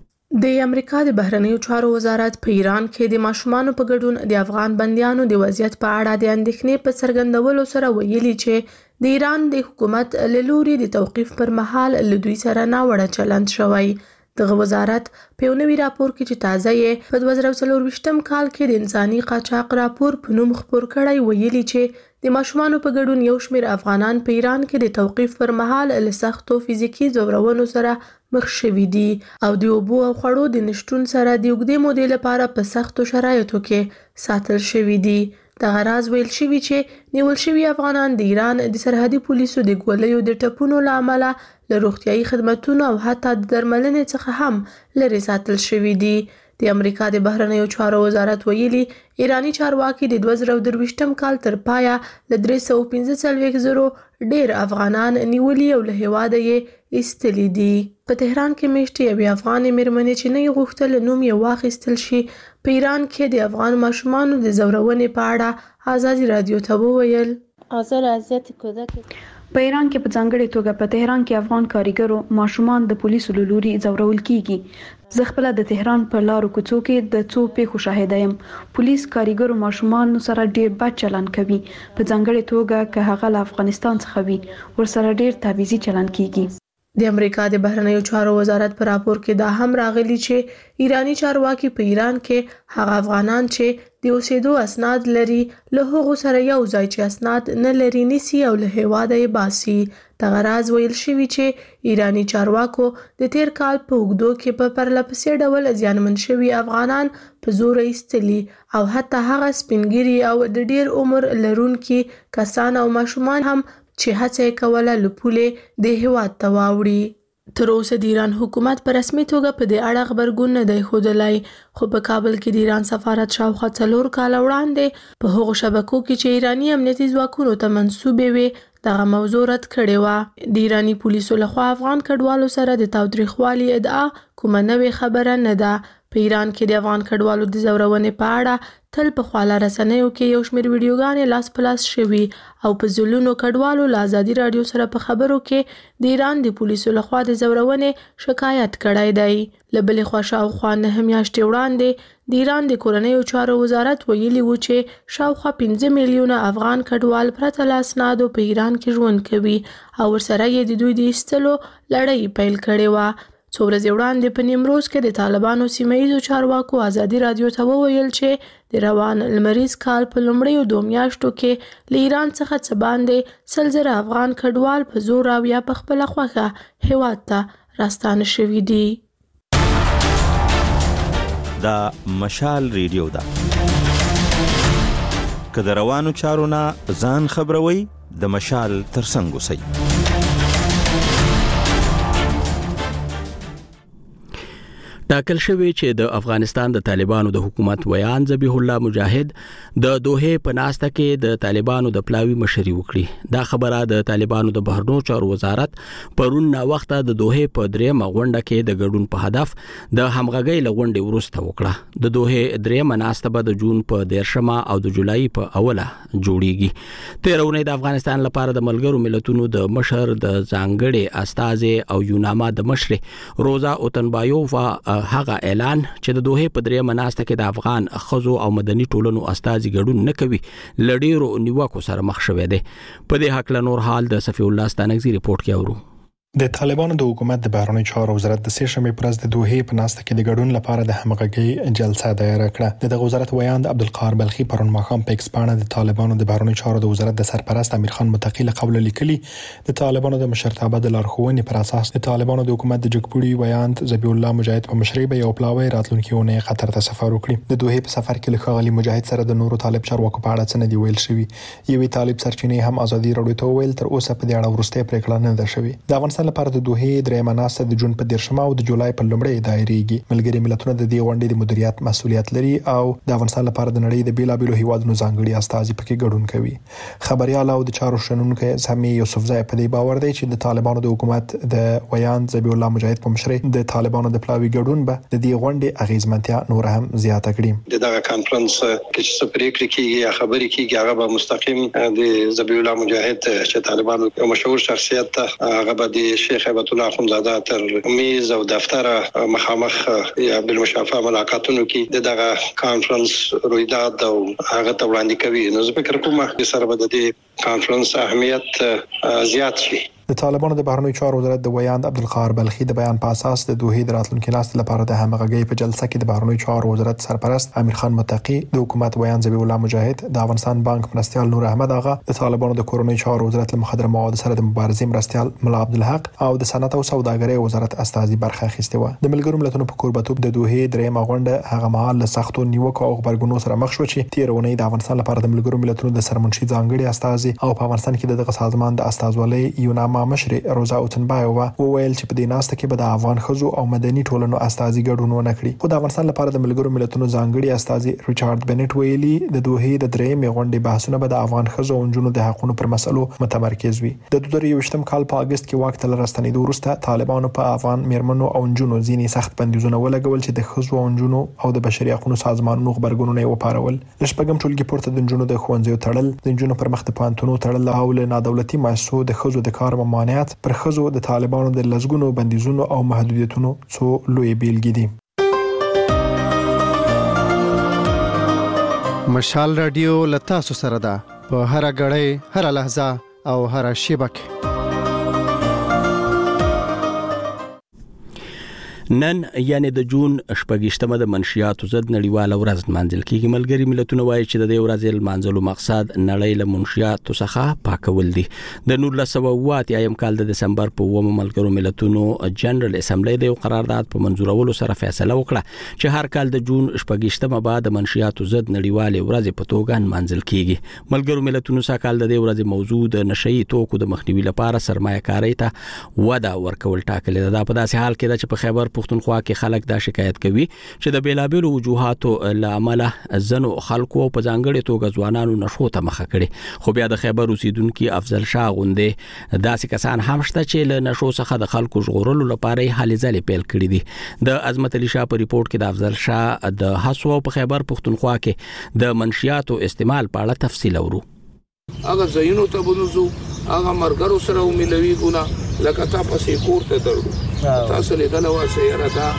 [SPEAKER 2] د امریکا د بهرنیو چارو وزارت په ایران کې د ماشومانو په ګډون د افغان بندیانو د وضعیت په اړه د اندېښنې په څرګندولو سره ویلي چې د ایران د حکومت له لوري د توقیف پر مهال له دوی سره ناوړه چلند شوی. دغه وزارت په یو نوي راپور کې چې تازه یې په دوه زره څلورویشتم کال کې د انساني قاچاق راپور په نوم خپور کړی ویلي چې د ماشومانو په ګډون یو شمېر افغانان په ایران کې د توقیف پر مهال له سختو فزیکي زورونو سره مخ شوي دي او د اوبو او خوړو د نشتون سره د اوږدې مودې لپاره په سختو شرایطو کې ساتل شوي دي. دغه راز ویل شوي چې نیول شوي افغانان د ایران د سرحدي پولیسو د ګولیو د ټپونو له امله له روغتیايي خدمتونو او حتی د درملنې څخه هم لرې ساتل شوي دي. د امریکا د بهرنیو چارو وزارت ویلي ایرانی چارواکي د دوه زره درویشتم کال تر پایه له درې سوه پنځه څلوېښت زرو ډېر افغانان نیولي او له هیواده یې ایستلي دي. په تهران کې میشتې یوې افغانې مېرمنې چې نه یې غوښتل نوم یې واخیستل شي په ایران کې د افغان ماشومانو د زورونې په اړه ازادي رادیو ته وویل.
[SPEAKER 3] آزار اذیت کودک په ایران کې په ځانګړې توګه په تهران کې افغان کارګرو ماشومان د پولیسو له لوري ځورول کیږي. زه خپل د تهران په لارو کوڅو کې د څو پیښو شاهده یم. پولیس کارګرو ماشومان سره ډیر بد چلند کوي، په ځانګړې توګه که هغه له افغانستان څخه وي ورسره ډیر تعویضي چلند کیږي.
[SPEAKER 2] د امریکا د بهرنیو چارو وزارت په راپور کې دا هم راغلي چې ایرانی چارواکي په ایران کې هغه افغانان چې د اوسېدو اسناد لري له هغو سره یو ځای چې اسناد نه لري نیسي او له هیواده یې باسي. دغه راز ویل شوي چې ایرانی چارواکو د تیر کال په اوږدو کې په پرله پسې ډول زیانمن شوي افغانان په زور ایستلي او حتی هغه سپینګیري او د ډیر عمر لرونکي کسان او ماشومان هم چې هڅه یې کوله له پولې د هیواد ته واوړي. تر اوسه د ایران حکومت په رسمي توګه په دې اړه خبرګون نه دی ښودلی، خو په کابل کې د ایران سفارت شاوخوا څلور کاله وړاندې په هغو شبکو کې چې ایرانی امنیتي ځواکونو ته منسوبې وې دغه موضوع رد کړې وه. د ایرانی پولیسو لخوا افغان کډوالو سره د تاوتریخوالي ادعا کومه نوې خبره نه ده. په ایران کې د افغان کډوالو د ځورونې په اړه تل په خواله رسنیو کې یو شمېر ویډیوګانې لاس په لاس شوي او په زلونو کډوالو له ازادي راډیو سره په خبرو کې د ایران د پولیسو لخوا د ځورونې شکایت کړی دی. له بلې خوا شاوخوا نهه میاشتې وړاندې د ایران د کورنیو چارو وزارت ویلي و چې شاوخوا پنځه میلیونه افغان کډوال پرته له اسنادو په ایران کې ژوند کوي او ورسره یې د دوی د ایستلو لړۍ پیل کړې وه. څو ورځې وړاندې په نیمروز کې د طالبانو سیمه ییزو چارواکو ازادي راډیو ته وویل چې د روان لمریز کال په لومړیو دوه میاشتو کې له ایران څخه څه باندې سل زره افغان کډوال په زور او یا په خپله خوښه هیواد ته راستانه شوي دي.
[SPEAKER 5] دا مشال ریډیو ده. که د روانو چارو نه ځان خبروي د مشال ترڅنګ اوسئ.
[SPEAKER 1] ټاکل شوی چې د افغانستان د طالبانو د حکومت ویان ذبیح الله مجاهد د دوحې په ناسته کې د طالبانو د پلاوي مشري وکړي. دا خبره د طالبانو د بهرنیو چارو وزارت پرون نا وخته د دوحې په دریمه غونډه کې د ګډون په هدف د همغږۍ لغونډې وروسته وکړه. د دوحې دریمه ناسته به د جون په دیرشمه او د جولای په اوله جوړیږي. تیر اونۍ د افغانستان لپاره د ملګرو ملتونو د مشر د ځانګړي استازي او یوناما د مشر روزا اوتنبایوفا هغه اعلان چې د دوحې په دریمه ناسته کې د افغان ښځو او مدني ټولنو استازي ګډون نه کوي لډیرو نیوکو سره مخ شوی دی. په دې حق له نور حال د صفی الله ستانګزي ریپورت کې اورو.
[SPEAKER 6] د طالبانو د حکومت د بهرنیو چارو وزارت د سه شنبې پر ورځ د دوحې په ناسته کې د ګډون لپاره د همغږۍ جلسه دایره کړه. د وزارت ویاند عبدالقاهر بلخي پرون ماښام په ایکس باندې د طالبانو د بهرنیو چارو د وزارت د سرپرست امیر خان متقی له قبل لیکلي د طالبانو د مشرتابه د لارښوونې پر اساس د طالبانو د حکومت د جګپوړي ویاند ذبیح الله مجاهد په مشرۍ به یو پلاوی راتلونکي اونۍ قطر ته سفر وکړي. د دوحې په سفر کې له ښاغلي مجاهد سره د نورو طالب چارواکو په اړه څه نه دی ویل شوی. یوې طالب سرچینې هم ازادي راډیو ته ویل تر اوسه په دې اړه وروستۍ پریکړه نه ده شوې. د افغانستان لپاره د دوحې درېمه ناسته د جون په دیرشمه او د جولای په لومړۍ دایریږي. ملګري ملتونه د دې غونډې د مدیریت مسؤلیت لري او د افغانستان لپاره د نړۍ د بیلابېلو هیوادونو ځانګړي استازي پکې ګډون کوي. خبريال او د چارو شنونکو سامي یوسفزای په دې باور دی چې د طالبانو د حکومت د ویاند ذبیح الله مجاهد په مشرۍ د طالبانو د پلاوي ګډون به د دې غونډې اغیزمنتیا نور هم زیاته کړي.
[SPEAKER 7] دغه کانفرنس کې چې پریکړې کیږي یا خبرې کیږي هغه به مستقیم د ذبیح الله مجاهد چې طالبانو یو مشهور شخصیت هغه به د شیخ هیبت الله اخوندزاده تر میز او دفتر مخامخ یا بالمشافهه ملاقاتونو کې دغه کانفرنس رویداد او هغه ته وړاندې کوي. نو زه فکر کوم چې سره به د دې کانفرنس اهمیت زیات شي.
[SPEAKER 6] د طالبانو د بهرنیو چارو وزارت د ویاند عبدالقاهر بلخي د بیان په اساس د دوحې د راتلونکي ناستې لپاره د همغږۍ په جلسه کې د بهرنیو چارو وزارت سرپرست امیر خان متقی، د حکومت ویاند ذبیح الله مجاهد، د افغانستان بانک مرستیال نور احمد آغا، د طالبانو د کورنیو چارو وزارت له مخدره موادو سره د مبارزې مرستیال ملا عبدالحق او د صنعت او سوداګرۍ وزارت استازي برخه اخیستې و. د ملګرو ملتونو په کوربتوب د دوحې درېمه غونډه هغه مهال له سختو نیوکو او غبرګونونو سره مخ شو چې تیر اونۍ د افغانستان لپاره د ملګرو ملتونو د سرمنشي ځانګړي استازي او په افغانستان کې دغه سازمان د استازولۍ یوناما مشر روزا اوتنبایوفا وویل چې په دې ناسته کې به د افغان ښځو او مدني ټولنو استازي ګډون ونه کړي. خو د افغانستان لپاره د ملګرو ملتونو ځانګړي استازي ریچارډ بنټ ویلي د دوحې د درېمې غونډې بحثونه به د افغان ښځو او نجونو د حقوقو پر مسلو متمرکز وي. د دوه زره یوویشتم کال په اگست کې واک ته راستنېدو وروسته طالبانو په افغان میرمنو او نجونو ځینې سخت بندیزونه ولګول چې د ښځو او نجونو او د بشري حقوقو سازمانونو خبرګونونه یې وپارول. د شپږم ټولګي پورته د نجونو د ښوونځیو تړل، د نجونو پر مخ د پوهنتونونو تړل او له نادولتي مؤسسو د ښځو د کار ممانعت پر ښځو د طالبانو د لزګونو بندیزونو او محدودیتونو څو لوی بیلګې دي.
[SPEAKER 19] مشال رادیو لتاسو سره ده په هر غړې هر لحظه او هر شیبه کې.
[SPEAKER 1] نن یعنی د جون شپږشتمه د منشیاتو ضد نړیواله ورځ لمانځل کیږي. ملګري ملتونه وایي چې د دې ورځې لمانځلو مقصد نړۍ له منشیاتو څخه پاکول دي. د نولس سوه اووه اتیایم کال د دسمبر په اوومه ملګرو ملتونو جنرال اسمبلی د یو قرارداد په منظورولو سره فیصله وکړه چې هر کال د جون شپږشتمه بعد د منشیاتو ضد نړیواله ورځ په توګه لمانځل کیږي. ملګرو ملتونو ساکال د دې ورځې موضوع د نشئی توکو د مخنیوي لپاره سرمایه کاری ته وده ورکول ټاکلې ده. په داسې حال کې چې په خیبر پښتونخوا کې خلک دا شکایت کوي چې د بیلابېلو وجوهاتو لامل زنو خلکو په ځانګړي توګه ځوانانو نشو ته مخه کړي خو بیا د خیبر اوسیدونکو افضل شاه غوندې داسې کسان هم شته چې له نشو څخه د خلکو ژغورلو لپاره هلې ځلې پیل کړي دي د عظمت علي شاه په ریپورت کې د افضل شاه د هڅو په خیبر پښتونخوا کې د منشیاتو استعمال په اړه تفصیل اورو
[SPEAKER 4] هغه زینو ته بنوزو هغه مرګرو سره وملوي ګونه لکه تاسو یې کور ته درلو تاسو له دلا واسه یاره دا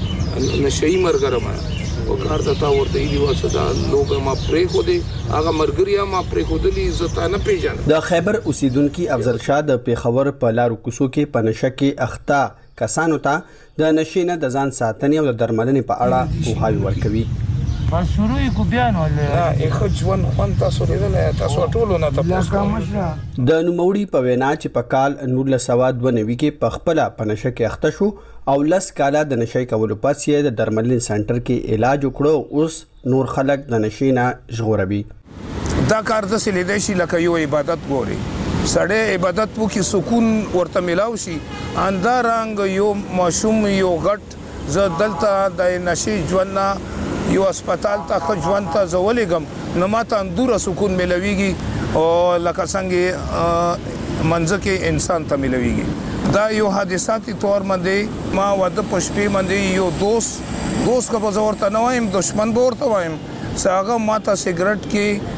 [SPEAKER 4] نشي مرګره ما وکړ ته تا ورته دی واسه دا لوګ ما پرې خو دی هغه مرګریا ما پرې خو دی عزت نه پیژن
[SPEAKER 8] د خیبر اوسیدونکو افضل شاه د پیښور په لارو کوڅو کې پنشه کې اختا کسانو ته د نشینه د ځان ساتنې او د درملنې په اړه پوهاوی ورکوي
[SPEAKER 4] په شروع کې بیان ولې اخ ځوان خوان تاسو لیدل تاسو ټولو نه تاسو
[SPEAKER 8] د نوموړي په وینا چې په کال نولس سوه دوه نوي کې په خپل پنشه کې اخته شو او لس کاله د نشي کولو پس یې د درملنې سنټر کې علاج وکړو اوس نور خلک د نشینه ژغوربي
[SPEAKER 4] دا کار د سلیدې شي لکه یو عبادت ګوري سړی عبادت پو کې سکون ورته ملاو شي اندارنګ یو ماشوم یو غټ ز دلته د نشي ژوند یو هسپتال ته ژوند ته زولېګم نو ماته اندوره سکون ملويږي او لکه څنګه منځ کې انسان ته ملويږي دا یو حادثاتي تور باندې ما ود پښپې باندې یو دوست دوست کا بزورته نه وایم دشمن ورته وایم ساغه ماته سیګریټ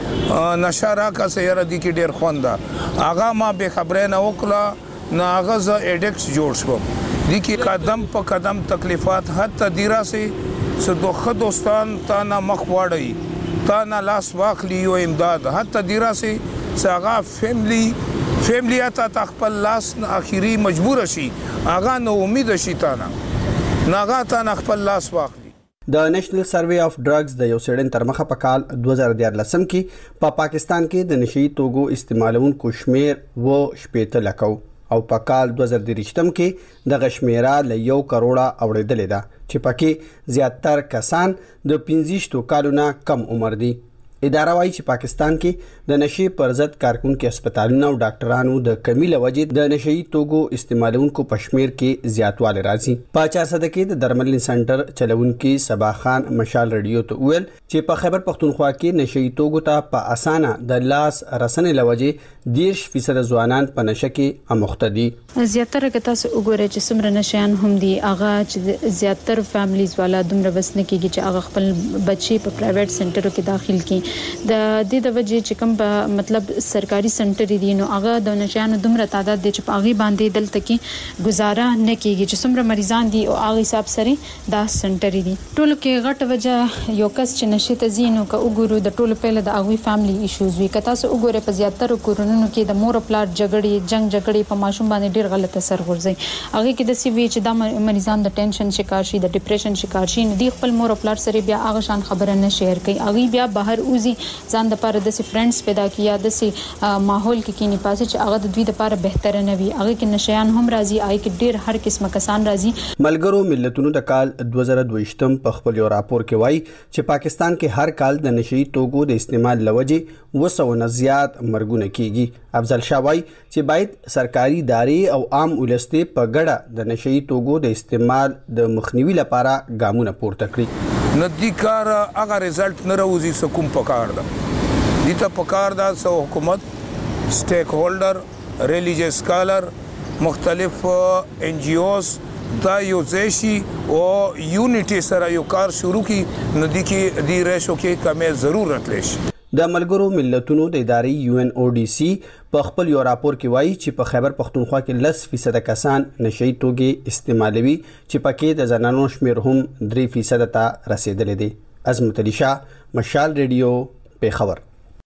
[SPEAKER 4] کې نشه را کا سیاره دي کې ډیر خوندا اغه ما به خبره نه وکړه نه اغه ز اډکس جوړ شو دي کې قدم په قدم تکلیفات حتی دیرا سي صدوخه دوستان تا نه مخ واړی تا نه لاس واخلی یو امداد حتی دیرا سي ساغه فیملی فیملی اته خپل لاس اخیری مجبور شي اغه نو امید شي تا نه ناغه تا نه خپل لاس واخلی
[SPEAKER 8] د نېشنل سروې اف ډرګز د یو سړن تر مخه په کال دوه زره دیارلس کې په پا پاکستان کې د نشي توګو استعمالونکو شمیر و شپېته لکو او په کال دوه زره درشتم کې د غشمیرا ل یو کروڑه اوریدلې ده چې پکې زیاتره کسان د پنځه کالونو کم عمر دي اداره وايي چې پاکستان کې د نشي پر ضد کارکونکو هسپتالونو او ډاکټرانو د کمی لوجې د نشي توګو استعمالونکو پښمیر کې زیاتواله راځي په چار سده کې د درملنې سنټر چلونکو صبا خان مشال رادیو ته ویل چې په خیبر پښتونخوا کې نشي توګو ته په اسانه د لاس رسنې لوجې دیش فیصد ځوانان په نشه کې اموخته دي
[SPEAKER 3] زیاتره که تاسو وګورئ چې څومره نشيان هم دي اغه چې زیاتره فیملیز والا دومره بس نه کیږي چې اغه خپل بچي په پرایویټ سنټرو کې داخل کړي د دې د وجې چې کوم مطلب سرکاري سنټر دي نو هغه د نشيانو دومره تعداد دي چې په هغه باندې دلته کې گزاره نه کیږي چې څومره مریضان دي او هغه حساب سره دا سنټر دي ټول کې غټ وجه یو کس چې نشي ته زینو که وګورو د ټولو په لده هغه فیملی ایشوز وي که تاسو وګورئ په زیاتره کورونو کې د مور پلار جګړې جنگ جګړې په ماشوم باندې ډیر غلط اثر ورځي هغه کې د سی وی چې د مریضان د ټینشن شکار شي د ډیپریشن شکار شي دی خپل مور پلار سره بیا هغه شان خبره نه شیر کوي هغه بیا بهر اوزي ځان د لپاره د سي فرندز پیدا کیا د سي ماحول کې کینی پاسه چې هغه د دوی لپاره بهتر نه وي هغه کې نشيان هم راځي آی کې ډیر هر قسمه کسان راځي
[SPEAKER 8] ملګرو ملتونو د کال دوه زره دوه په خپل یو راپور کې وایي چې پاکستان کې هر کال د نشي توکو د استعمال لوجې وسو نه زیات مرګونه کیږي افضل شاه وایي چې باید سرکاري ادارې او عام ولسته په ګډه د نشي توکو د استعمال د مخنیوي لپاره ګامونه پورته کړي
[SPEAKER 4] ندی کار هغه رزلټ نه راوځي سکوم پکار ده دته پکار ده سو حکومت سټیک هولډر ریلیجیس سکالر مختلف ان جی اوز دا یو ځای او یونټي سره یو کار شروع کی ندی کې دی ریشو کې کمې ضرورت لشي
[SPEAKER 8] د ملګرو ملتونو د ادارې یو ان او ډي سي په خپل یو راپور کې وایي چې په خیبر پښتونخوا کې لس فیصد کسان نشئی توګي استعمالوي چې پکې د زنانو شمیر هم درې فیصد ته رسیدلې دي عظمت علي شاه مشال ریډیو پیښور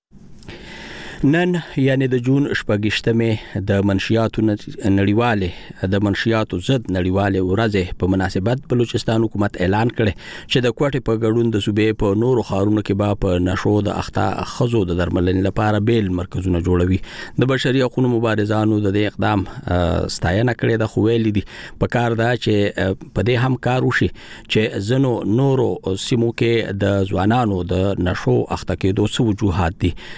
[SPEAKER 1] نن یعنی د جون شپږشتمه د منشیاتو نړیواله د منشیاتو ضد نړیواله ورځ په مناسبت بلوچستان حکومت اعلان کړي چې د کوټې په ګډون د صوبې په نورو ښارونو کې به په نشو د اخته خزو د درملنې لپاره بیل مرکزونه جوړوي د بشري حقوقو مبارزانو د دې اقدام ستاینه کړې د خویل دي په کار دا چې په دې هم کار وشي چې زنو نورو سیمو کې د ځوانانو د نشو اخته کېدو څو وجوهات دي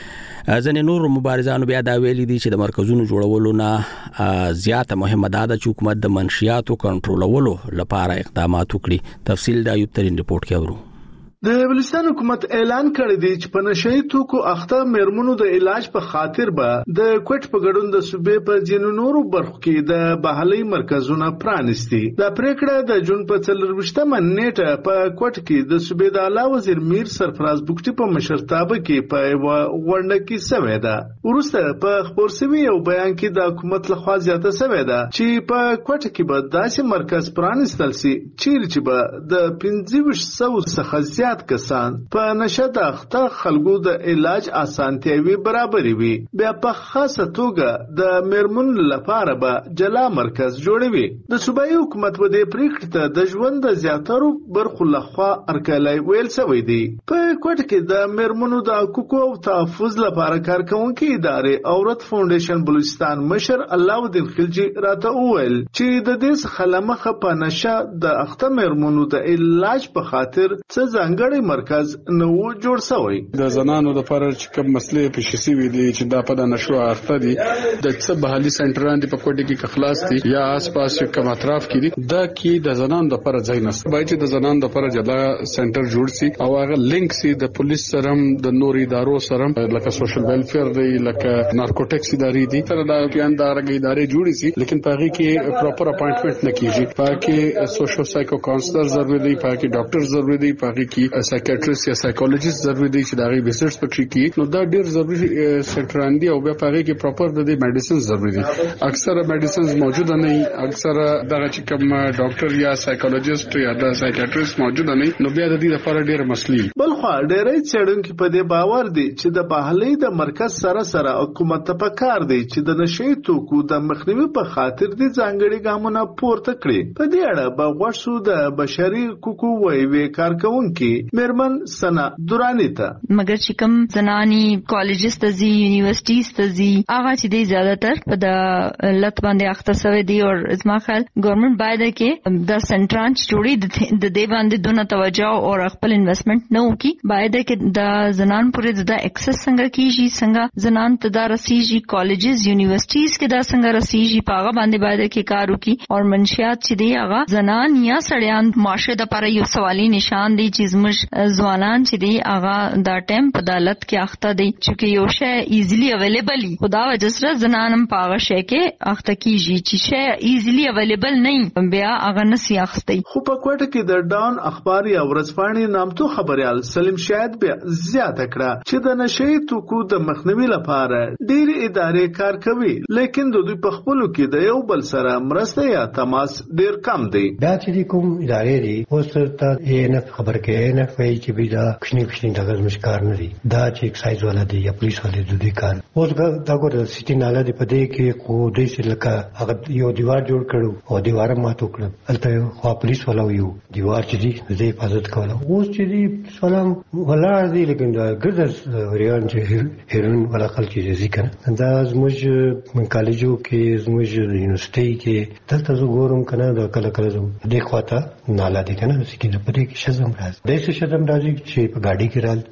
[SPEAKER 1] ځنې نور مبارزانو بیا دا ویلي دي چې د مرکزونو جوړولو نه زیاته مهمه ده چې حکومت د منشیاتو کنټرولولو لپاره اقدامات وکړي. تفصیل د ایوب ترين رپورت کې اورو.
[SPEAKER 9] د بلوچستان حکومت اعلان کړی دی چې په نشئی توکو اخته میرمنو د علاج په خاطر به د کوټ په ګډون د صوبې په ځینو نورو برخو کې د بحالي مرکزونه پرانیستي. دا پریکړه د جون په څلرويشتمه نیټه په کوټ کې د صوبې د اعلی وزیر میر سرفراز بوکټي په مشرتابه کې په غونډه کې شوې ده. ورسته په خبر سوي یو بیان کې د حکومت لخوا زیاته شوې ده چې په کوټ کې به داسې مرکز پرانیستل شي چې به د پنځه سوه څخه زیات کسان په نشه د اخته خلکو د علاج اسانتیاوي برابرې وي. بیا په خاصه توګه د میرمن لپاره به جلا مرکز جوړوي. د صوبایي حکومت په دې پریکړه ته د ژوند د زیاترو برخو لخوا ارکلای ویل شوی دی. په کوټ کې د میرمنو د حقوقو او تحفظ لپاره کارکونکي ادارې اورت فاونډیشن بلوچستان مشر علاءالدین خلجی راته وویل چې د دې څخه لمخه په نشه د اخته میرمنو د علاج په خاطر څه ځانګړي مرکز نو جوړ شوی.
[SPEAKER 10] د زنانو د لپاره چې کوم مسلې پېښې شوي دي چې دا په د نشو اخته دي د څه بحالي سنټران دي په کوټه کې خلاص دي یا آس پاس کوم اطراف کې دي دا کې د زنانو د لپاره ځای نشته. باید چې د زنانو د لپاره جلا سنټر جوړ شي او هغه لینک سي د پولیس سره د نور ادارو سره لکه سوشل ویلفیر دی لکه نارکوټکس ادارې دي تر دا پیان دا رګ ادارې جوړې سي لیکن په هغه کې پراپر اپاینټمنټ نه کیږي. په کې سوشل سایکو کاونسلر ضروري دی په کې ډاکټر ضروري دی په کې سایکیاټریست یا سایکولوژیست ضروري دی چې دا غي ریسرچ پکې کی نو دا ډیر ضروري سنټران دی او بیا په کې پراپر د میډیسن ضروري دي. اکثره میډیسنز موجود نه وي اکثره دغه چې کوم ډاکټر یا سایکولوژیست یا د سایکیاټریست موجود نه نو بیا د دې لپاره ډیر مسلې.
[SPEAKER 9] بل خو ډېرې څېړونکو په دې باور دي چې د بحالي د مرکز سره سره حکومت ته پکار دی چې د نشئی توکو د مخنیوي په خاطر دي ځانګړي ګامونه پورته کړي. په دې اړه به غوښتو د بشري حقوقو وی کارکونکو میرمن سنا دورانی ته
[SPEAKER 11] مګر چې کوم زنانی کالجز ته زی یونیورسيټیز ته زی هغه چې دی زیاتره په د لت باندې اخته سوي دي او اسما خل ګورنمنت باید کې د سنټران جوړي د دې باندې دونه توجه او خپل انویسټمنټ نه وکي. باید کې د زنان پورې د اکسس څنګه کیږي څنګه زنان ته د رسیږي کالجز یونیورسيټیز کې دا څنګه رسیږي پاغه باندې باید کې کار وکي او منشیات چې دی هغه زنان یا سړیان معاشره د لپاره یو سوالي نشان دی چې زموږ ځوانان چې دی هغه دا ټیم په عدالت کې اخته دي چې یو شی ایزیلی اویلیبل وي خدا وجه سره زنانم پاغه شی کې اخته کیږي چې شی ایزیلی اویلیبل نه بیا هغه نسی اخته.
[SPEAKER 9] خو په کوټه کې د ډان اخبار یا ورځپاڼې نامتو خبريال سلیم شاهد بیا زیاته کړه چې د نشئی توکو د مخنیوي لپاره ډېر ادارې کار کوي لیکن د دوی په خپلو کې د یو بل سره مرسته یا تماس ډېر کم دی.
[SPEAKER 14] دا چې کوم ادارې دي اوس ته یې نه خبر کې نه وایي چې بیا کښنی کښنی دغه مشکار نه دي دا چې ایکسایز والا دی یا پولیس والا د دې کار اوس دا ګور سټی ناله دی په دې کې خو دې چې لکه هغه یو دیوار جوړ کړو او دیوار ماتو کړ البته خو پولیس والا یو دیوار چې دی د حفاظت کوله اوس چې دی سلام ولا دی لیکن دا ګرځ ریان چې هیرون ولا خلک چې ذکر دا زموږ من کالجو کې زموږ یونیورسيټي کې دلته زه ګورم کنه دا کله کله زم د خواته ناله دی کنه سکینه په دې کې شزم راځي د څه شزم راځي چې په ګاډي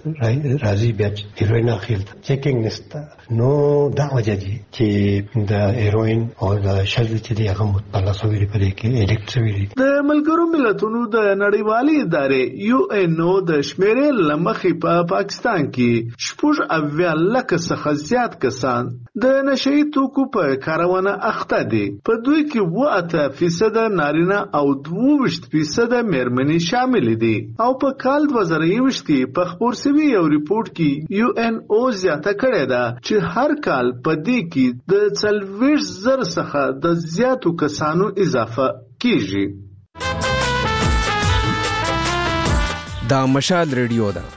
[SPEAKER 14] کې راځي بیا هیروین اخیل چیکینګ نشته نو دا وجه دي چې د هیروین او د شل چې دی هغه مطلع شوی په دې کې اډیکټ شوی دي.
[SPEAKER 9] د ملګرو ملتونو د نړیوالې ادارې یو ان او د شمیرې لمخې په پاکستان کې شپږ اویا لکه څخه زیات کسان د نشئی توکو په کارونه اخته دي. په دوی کې اووه اته فیصد نارینه او دوه ویشت فیصد میرمنې شامل دي او په کال دوه زره یوویشت کې په خبر سوي یو ریپورت کې یو ان او زیاته کړې ده چې هر کال په دې کې د څلوېښت زره څخه د زیاتو کسانو اضافه کیږي.
[SPEAKER 25] دا مشال ریډیو ده.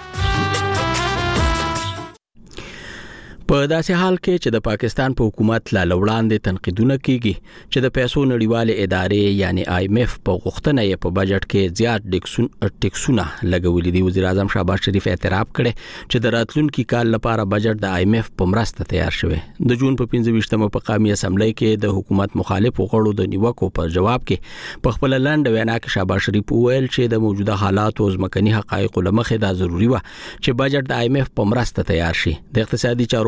[SPEAKER 1] په داسې حال کې چې د پاکستان په حکومت لا لوړاندې تنقیدونه کیږي چې د پیسو نړیوالې ادارې یعنی آی ایم ایف په غوښتنه یې په بجټ کې زیات ټیکسونه لګولې دي. وزیر اعظم شهباز شریف اعتراف کړي چې د راتلونکي کال لپاره بجټ د آی ایم ایف په مرسته تیار شوی. د جون په پنځه ویشتمه په قومي اسمبلی کې د حکومت مخالف غړو د نیوکو په جواب کې په خپل لاند وینا کې شهباز شریف وویل چې د موجوده حالات او ځمکني حقایقو لمخې دا ضروری و چې بجټ د آی ایم ایف په مرسته تیار شي. د اقتصادي چارو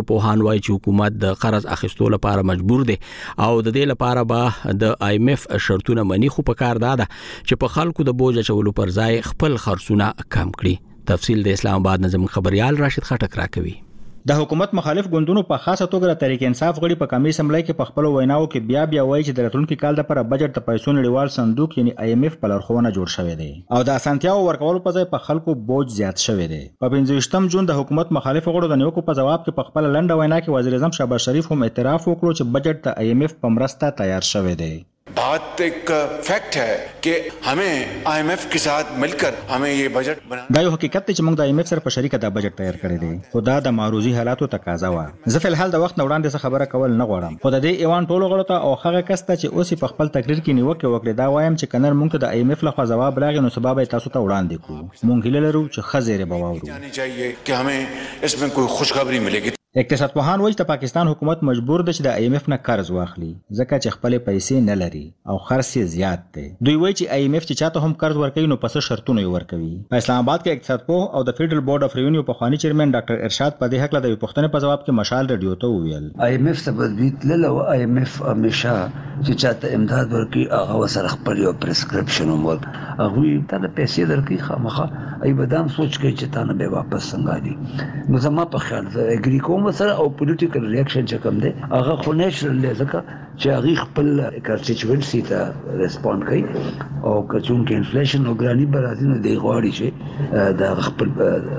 [SPEAKER 1] ساينسپوهان وایي چې حکومت د قرض اخیستو لپاره مجبور دی او د دې لپاره به د آی ایم اف شرطونه منی، خو په کار ده چې په خلکو د بوج اچولو پر ځای خپل خرڅونه کم کړي. تفصیل د اسلام آباد نظم خبريال راشد خټک راکوي.
[SPEAKER 12] د حکومت مخالف ګوندونو په خاصه توګه د تحریک انصاف غړي په کمی سملای کې په خپل ویناو کې بیا بیا وایي چې د راتلونکي کال لپاره بجټ د پیسو نړیوال صندوق یعنی آی ایم اف په لارښوونه جوړ شوی دی او د اسانتیاو ورکولو په ځای په خلکو بوج زیات شوی دی. په پنځه جون د حکومت مخالف غړو د نیوکو په جواب کې په خپل لنډه وینا کې وزیر اعظم شهباز شریف هم اعتراف وکړو چې بجټ د آی ایم اف په مرسته تیار شوی دی.
[SPEAKER 13] बात एक फैक्ट है कि हमें आई एम एफ के साथ मिलकर हमें ये बजट बनाना
[SPEAKER 12] دا یو حقیقت دی چې موږ د آی ایم اف سره په شریکه دا بجټ تیار کړی دی، خو دا د معروضي حالاتو تقاضا و. زه فل حال د وخت نه وړاندې څه خبره کول نه غواړم، خو د دې ایوان ټولو غړو ته او هغه کس ته چې اوس په خپل تقریر کې نیوکه وکړي دا وایم چې کنر موږ ته د آی ایم اف لخوا جواب راغی نو سبب تاسو ته وړاندې کوو. موږ هیله لرو چې خزیره بواورو.
[SPEAKER 13] یعنی چاهیے کہ हमें इसमें कोई खुशखबरी मिलेगी.
[SPEAKER 12] اقتصاد پوهان وایي چې پاکستان حکومت مجبور دی چې د آی ایم اف نه قرض واخلي ځکه چې خپل پیسې نه لري او خرڅ یې زیات دی. دوی وایي چې آی ایم اف چې چاته هم قرض ورکوي نو پس شرطونه یې ورکوي. په اسلام آباد کې اقتصاد پوه او د فیډرل بورډ اف ریونیو پخوانی چیرمن ډاکټر ارشاد په دې حق له د پښتنې په جواب کې مشال رادیو ته وویل
[SPEAKER 16] آی ایم اف ثبت له او آی ایم اف همیشه چې چاته امداد ورکوي هغه وسره خپل یو پرسکرپشن ورک هغه ته پیسې درکوي خامخا ای بدام سوچ کوي چې تا نه به واپس څنګه دي. نو زما په خیال زه اګری کوم سره او پولیټیکل ریاکشن چې کوم دی هغه خو نیچرل دی ځکه چې هغه خپل کنسټیچوئنسي ته ریسپونډ کوي او کچون کې انفلیشن او ګرانی برازي نه دی غواړي چې د خپل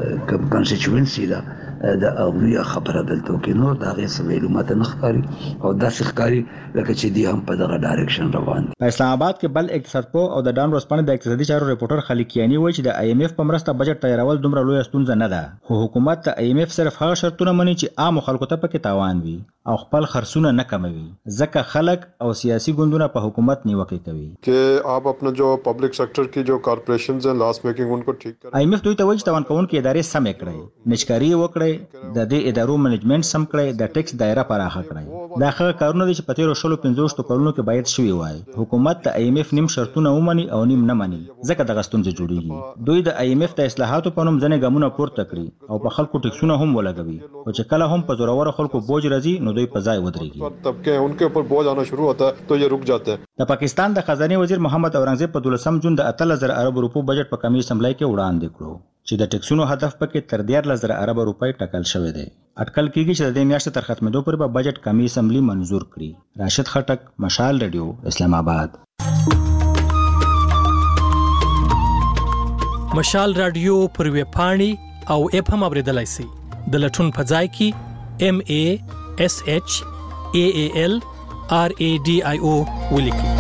[SPEAKER 16] کنسټیچوئنسي دا د اوریه خبره دلته کې نو دا غي سویلو ماته نخاري او دا ښکاری لکه چې دی هم په دغه ډایرکشن روان دي.
[SPEAKER 12] په اسلام آباد کې بل اقتصاد پوه او د ډان ورسپانه د اقتصادي چارو ریپورټر خلیقیانی وایي چې د آی ایم اف په مرسته بجټ تیارول دومره لوی ستونزه نه ده، خو حکومت د آی ایم اف صرف هغه شرطونه مني چې عام خلکو ته پکې تاوان وي او خپل خرڅونه نه کموي ځکه خلک او سیاسي ګوندونه په حکومت نیوکه کوي
[SPEAKER 17] कि आप अपना जो पब्लिक सेक्टर की जो कॉर्पोरेशंस हैं लॉस मेकिंग उनको ठीक करें.
[SPEAKER 12] آی ایم اف دوی ته وایي چې تاوان کوونکې ادارې سمې کړئ، نشکاري وکړئ، د دې ادارو منیجمنت سم کړئ، د ټیکس دایره پراخه کړئ. دا هغه کارونه دي چې په تیرو شلو پنځوستو کلونو کې باید شوي وای. حکومت د آی ایم اف نیم شرطونه ومني او نیم نه مني ځکه دغه ستونزې جوړیږي. دوی د آی ایم اف د اصلاحاتو په نوم ځنې ګامونه پورته کړي او په خلکو ټیکسونه هم ولګوي، خو چې کله هم په زورور خلکو بوج راځي نو دوی په ځای ودرېږي.
[SPEAKER 17] طبقه उनके ऊपर बोझ आना शुरू होता है तो ये रुक जाते हैं.
[SPEAKER 12] د پاکستان د خزانه وزیر محمد اورنګزیب په دولسم جون د اتلس زره ارب روپو بجټ په کمی اسمبلی کې وړاندې کړو چې د ټیکسونو هدف پکې تر دیارلس زره ارب روپۍ ټاکل شوی دی. اټکل کیږي چې د دې میاشتې تر ختمېدو پورې به بجټ کمی اسمبلی منظور کړي. راشد خټک، مشال رادیو، اسلام آباد.
[SPEAKER 18] مشال رادیو پر ویب پاڼې او اپ هم اوریدلای شئ. د لټون په ځای کې ام ا اس اچ ا ا ال آر ا ډي آی او ولیکئ.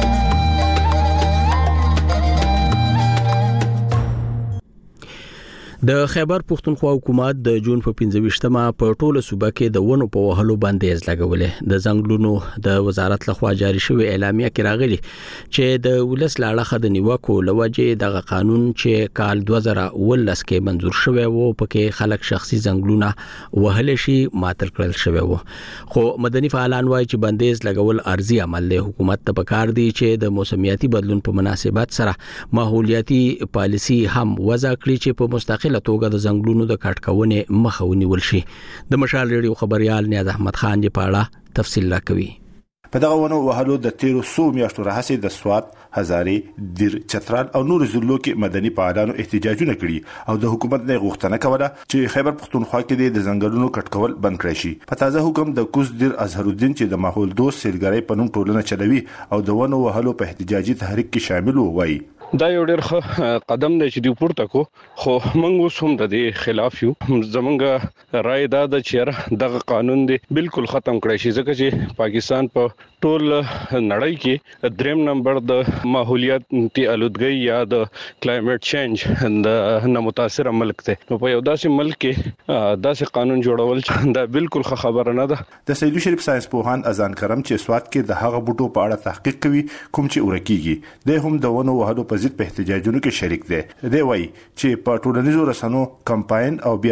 [SPEAKER 1] د خیبر پښتونخوا حکومت د جون په پنځه ویشتمه په ټوله صوبه کې د ونو په وهلو بندیز لګولې. د ځنګلونو د وزارت لخوا جاری شوی اعلامیه کې راغلي چې د ولس لاړه د نیوکو لوجه دغه قانون چې کال دوه زره ولس کې منزور شوی وو پکې خلک شخصي ځنګلونه وهل شي ماتل کړل شوی وو، خو مدني فعالان وایي چې بندیز لګول ارزي عمل دی. حکومت ته پکار دی چې د موسمیاتي بدلون په مناسبت سره ماحولیاتي پالیسی هم وضع کړي چې په مستقل له توګه د ځنګلونو د کټکونې مخه ونیول شي. د مشال ریډیو خبريال نیاز احمد خان دی په اړه تفصیل راکوي.
[SPEAKER 26] په دغه ونو وهلو د تیرو سو میاشتو راهسي د سوات، هزاري، دیر، چترال او نور ضلعو کې مدني فعالانو احتجاجونه کړي او د حکومت نه غوښتنه کوله چې خیبر پښتونخوا کې د ځنګلونو کټکول بند کړي شي. په تازه حکم د کوز دیر اظهر الدین چې د ماحول دوست سیلګرۍ په نوم ټولنه چلوي او د ونو وهلو په احتجاجي تحریک کې شامل وي.
[SPEAKER 27] دا یو ډېر ښه قدم دی چې دوی پورته کو، خو موږ اوس هم د دې خلاف یو. زمونږ رائے دا ده چې دغه قانون دی بالکل ختم کړی شي ځکه چې پاکستان په ټول نړۍ کې دریم نمبر د ماحولیاتي آلودګۍ یا د کلایمټ چینج د نامتاثر ملک دی. نو په یو داسې ملک کې داسې قانون جوړول چې دا بالکل ښه خبره نه ده.
[SPEAKER 26] د سیدو شریف ساينس پوهان اذان کرم چې سوات کې د هغه بوټو په اړه تحقیق کوي کوم چې ورکیږي د هم د ونو وهلو په ضد په احتجاجونو کې شریک دی. دی وایي چې په ټولنیزو رسنیو کمپاین او بیا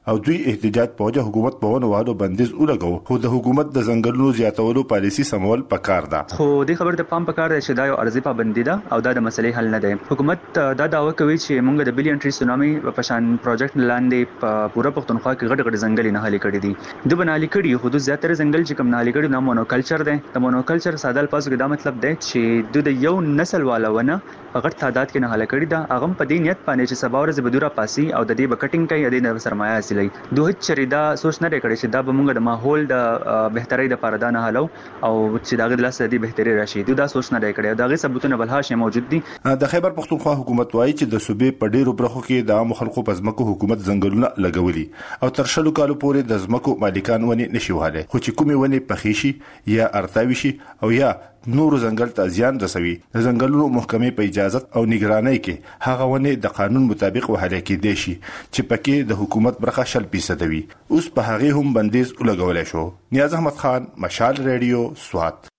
[SPEAKER 26] او دوی احتجاج په وجه حکومت په ونه والو بندیز ولګو خو د حکومت د ځنګلونو زیاتولو پالیسی سمول پکار ده.
[SPEAKER 2] خو د خبر د پام پکار دی چې دا یو ارزي پابندي ده او دا د مسلې حل نه دی. حکومت دا دعوه کوي چې موږ د بلین ټری سونامي په شان پروجیکټ لاندې په پوره پښتونخوا کې غټ غټ ځنګل نه حل کړي دي. د بنالي کړي خو د زیاتره ځنګل چې کوم نه حل کړي نه مونوکلچر دی. د مونوکلچر ساده الفاظ کې دا مطلب دی چې د یو نسل والا ونه په غټ تعداد کې نه حل کړي دا هغه په دې نیت باندې چې سبا ورځ بدوره پاسي او د دې بکټینګ کوي د سرمایه حاصلې دوه چریدا سوچ نه کړي چې دا به موږ د ماحول د بهترۍ د پاره نه حلو او چې دا د لاس د بهتري راشي دا سوچ نه کړي دا غي ثبوتونه بل هاشه موجود دي.
[SPEAKER 26] د خیبر پختونخوا حکومت وایي چې د صوبې په ډیرو برخو کې د عام خلکو په ځمکو حکومت ځنګلونه لګولي او تر شلو کالو پورې د ځمکو مالکان ونی نشي وهاله خو چې کومې ونی پخېشي یا ارتاوي شي او یا نور ځنګل ته زیان رسوي د ځنګلونو محکمې په اجازه او نگرانۍ کې هغه ونی د قانون مطابق وهاله کېدې شي چې پکې د حکومت برخه شل فیصد وي. اوس په هغه هم بندیز ولګولای شو. نیاز احمد خان، مشال ریډیو، سوات.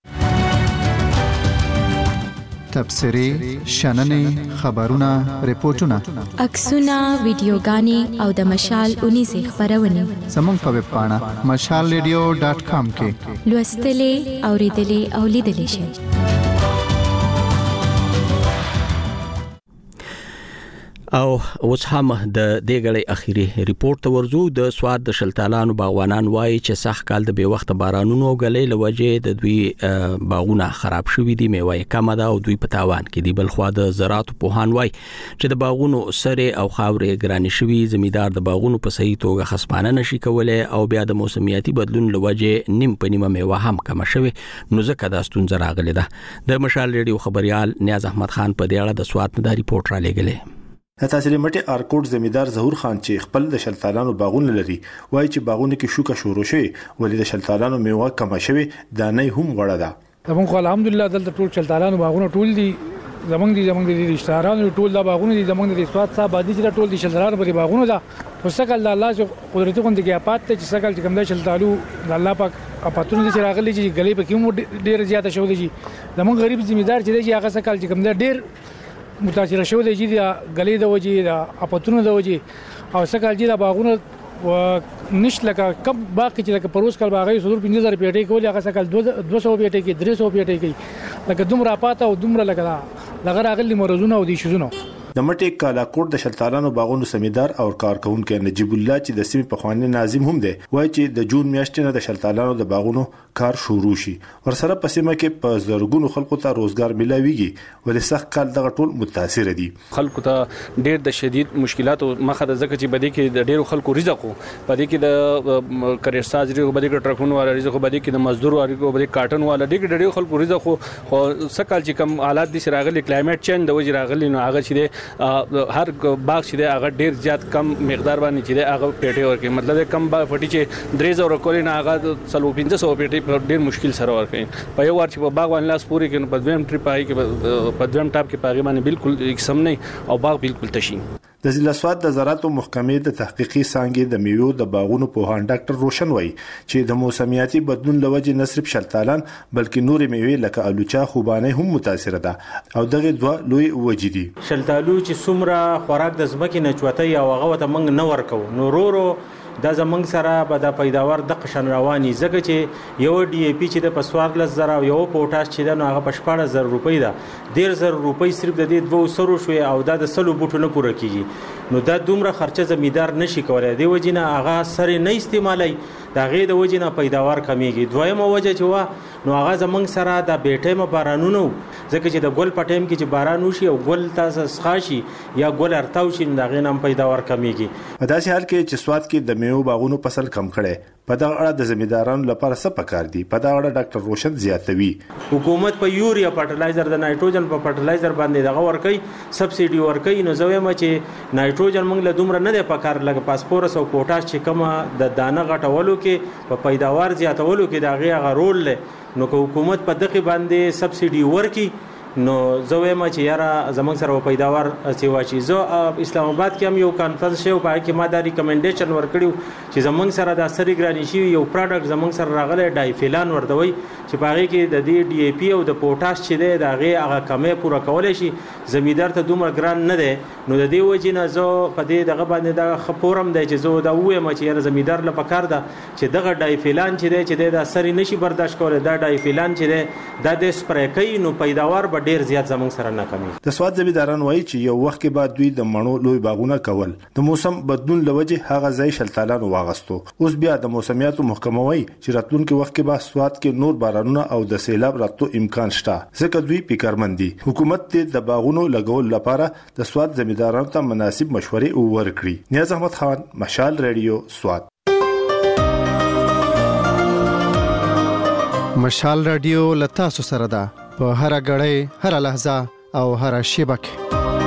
[SPEAKER 15] تبصرې، شننې، خبرونه، ریپورتونه،
[SPEAKER 20] عکسونه، ویډیوګانې او د مشال اونیزې خبرونه
[SPEAKER 15] زموږ په ویب پاڼه مشال ریډیو ډاټ کام کې
[SPEAKER 20] لوستلې، اوریدلې او لیدلې شئ.
[SPEAKER 1] او اوس هم د دې غړي اخیری ریپورت ورزو د سواد د شلتالانو باغوانان وایي چې سخت کال د به وخت بارانونو غلې لوجه د دوی باغونه خراب شوې دي میوه کم ده او دوی په تاوان کې دي. بل خو د زراعت په هان وایي چې د باغونو سره او خاورې ګرانې شوې زمیدار د باغونو په صحیح توګه خصمانه نشي کولای او بیا د موسمیاتي بدلون لوجه نیم په نیمه میوه هم کم شوې نو ځکه دا ستونزه راغله ده. د مشال ریډیو خبريال نیاز احمد خان په دې اړه د سواد نه دا ریپورت را لګلې.
[SPEAKER 26] د تحصیل مټي ارکوټ زمیدار ظهور خان چې خپل د شلتالانو باغونه لري وایي چې باغونه کې شوکه شروع شوی ولې د شلتالانو میوه کم شوی دانې هم غوړه ده.
[SPEAKER 21] زمونږ الحمدلله دلته ټول شلتالانو باغونه ټول دي زمونږ دي زمونږ دي رشتہارانو ټول دا باغونه دي زمونږ د سواد صاحب باندې چې ټول دي شلتالانو په باغونه ده وسکل الله چې قدرت کوم دي کې اپات ته چې سکل چې کوم د شلتالو الله پاک اپاتونه دي چې راغلي چې غلې په کوم ډیر زیاته شو دي زمونږ غریب ذمہدار چې دی هغه سکل چې کوم د ډیر متاثر شو دی چې غلې د وجې د اپاتونو د وجې او سکل چې د باغونه و نش لکه کم باقي چې لکه پروس کال باغې صدور پنځه زره پیټې کولې هغه سکل دوه سوه پیټې کې درې سوه پیټې کې لکه دومره پاته او دومره لکه لغه راغلي مرزونه او دي شزونه.
[SPEAKER 26] د مټي کالاکوټ د شلتالانو باغونو سمیدار او کارکونکو نجیب الله چې د سیمې په خواني ناظم هم دی وایي چې د جون میاشتې نه د شلتالانو د باغونو کار شروع شي ورسره په سیمه کې په زرګونو خلکو ته روزګار ملاويږي ولې سخت کال دغه ټول متاثر دي.
[SPEAKER 27] خلکو ته ډېر د شدید مشکلاتو مخه د ځکه چې بده کې د ډېرو خلکو رزق په دې کې د کریئر ساز لري په دې کې ټرکونو والا رزق په دې کې د مزدور والا په دې کارټن والا ډېر ډېر خلکو رزق خو سکل چې کم حالات دي راغلي کلایمټ چینج د وجې راغلي نو هغه چې هر باغ چې هغه ډیر زیات کم مقدار باندې چې هغه پیټي ورکړي مطلب کم پټي چې درې زره کولې نه هغه څلور پنځه سوه پیټي ډیر مشکل سره ورکړي په یو ور چې په باغ باندې لاس پوری کې په دویم ټریپ پای کې په دویم ټاپ کې پاغي باندې بالکل سم نه او باغ بالکل تشي.
[SPEAKER 26] د ضلع سواد د زراعت محکمې د تحقیقي څانګې د میوو د باغونو په هان ډاکټر روشن وای چې د موسمیاتي بدلون لوجه نه صرف شلتالان بلکې نورې میوې لکه الوچا خوبانه هم متاثر ده او دغه دوه لوی وجې دي.
[SPEAKER 12] شلتالو چې څومره خوراک د ځمکې نه چوتای او هغه ته موږ نه ورکو نو رورو دا زمنګ سره به د پیداوار د قشن رواني زګه چې یو ډي اي پی چې د پسوار لس زره او یو پوټاش چې د نو هغه پښپاړه زر روپۍ ده ډیر زر روپۍ صرف د دې دوه سرو شوي او دا د سلو بوټو نه پوره کیږي نو دا دومره خرچه زمیدار نشي کولای دی وجینه هغه سره نه استعمالي دا غي د وجینه پیداوار کمیږي. دویمه وجه چې وا نو هغه زمنګ سره د بیټه م بارانونو ځکه چې د ګل پټیم کې چې باران وشي او ګل تاسو سخاشي یا ګل ارتاو شي دا غي نام پیداوار کمیږي.
[SPEAKER 26] په داسې حال کې چې سواد کې د میوه باغونو فصل کم کړي په دا اړه د زمیدارانو لپاره څه پکار دي په دا اړه ډاکټر روشن زیاتوي.
[SPEAKER 12] حکومت په یوریا فرټلایزر د نایټروجن په فرټلایزر باندې دغه ورکي سبسيډي ورکي نو زوی ما چې نایټروجن موږ له دومره نه دی پکار لګ پاسپورس او پوټاش چې کومه د دانه غټولو کې په پیداوار زیاتولو کې دا غي غرول نو که حکومت په دغه باندې سبسيډي ورکي
[SPEAKER 5] نو زه وایم چې یاره زمونږ سره پیداوار سیوا شي. زه اسلام آباد کې هم یو کانفرنس شو په کې ما دا ریکمنډیشن ورکړیو چې زمونږ سره د سری ګرانی شي یو پروډکټ زمونږ سره راغلی ډایفیلان ورته وي چې په هغې کې د دې ډي ای پی او د پوټاش چې دی د هغې هغه کمۍ پوره کولی شي زمیندار ته دومره ګران نه دی. نو د دې وجې نه زه په دې دغه باندې دا ښه پورم دی چې زه دا ووایم چې یاره زمیندار له پکار ده چې دغه ډایفیلان چې دی چې دی دا سرې نشي برداشت کولی دا ډایفیلان چې دی دا د سپری کوي نو پیداوار به ډیر زیات زموږ سره نه کمی.
[SPEAKER 26] د سواد زمینداران وایي چې یو وخت کې بعد دوی د مڼو لوی باغونه کول د موسم بدلون لوجه هغه ځای شلتالان واغستو. اوس بیا د موسمیاتو محکمه وایي چې راتلونکي وخت کې به سواد کې نور بارانونه او د سیلاب راتلو امکان شته ځکه دوی فکرمند دي. حکومت دې د باغونو لګول لپاره د سواد زمیندارانو ته مناسب مشورې ورکړي. نیاز احمد خان، مشال ریډیو، سواد.
[SPEAKER 15] مشال رادیو لتا سره ده په هر غړې هر لحظه او هر شیبه کې.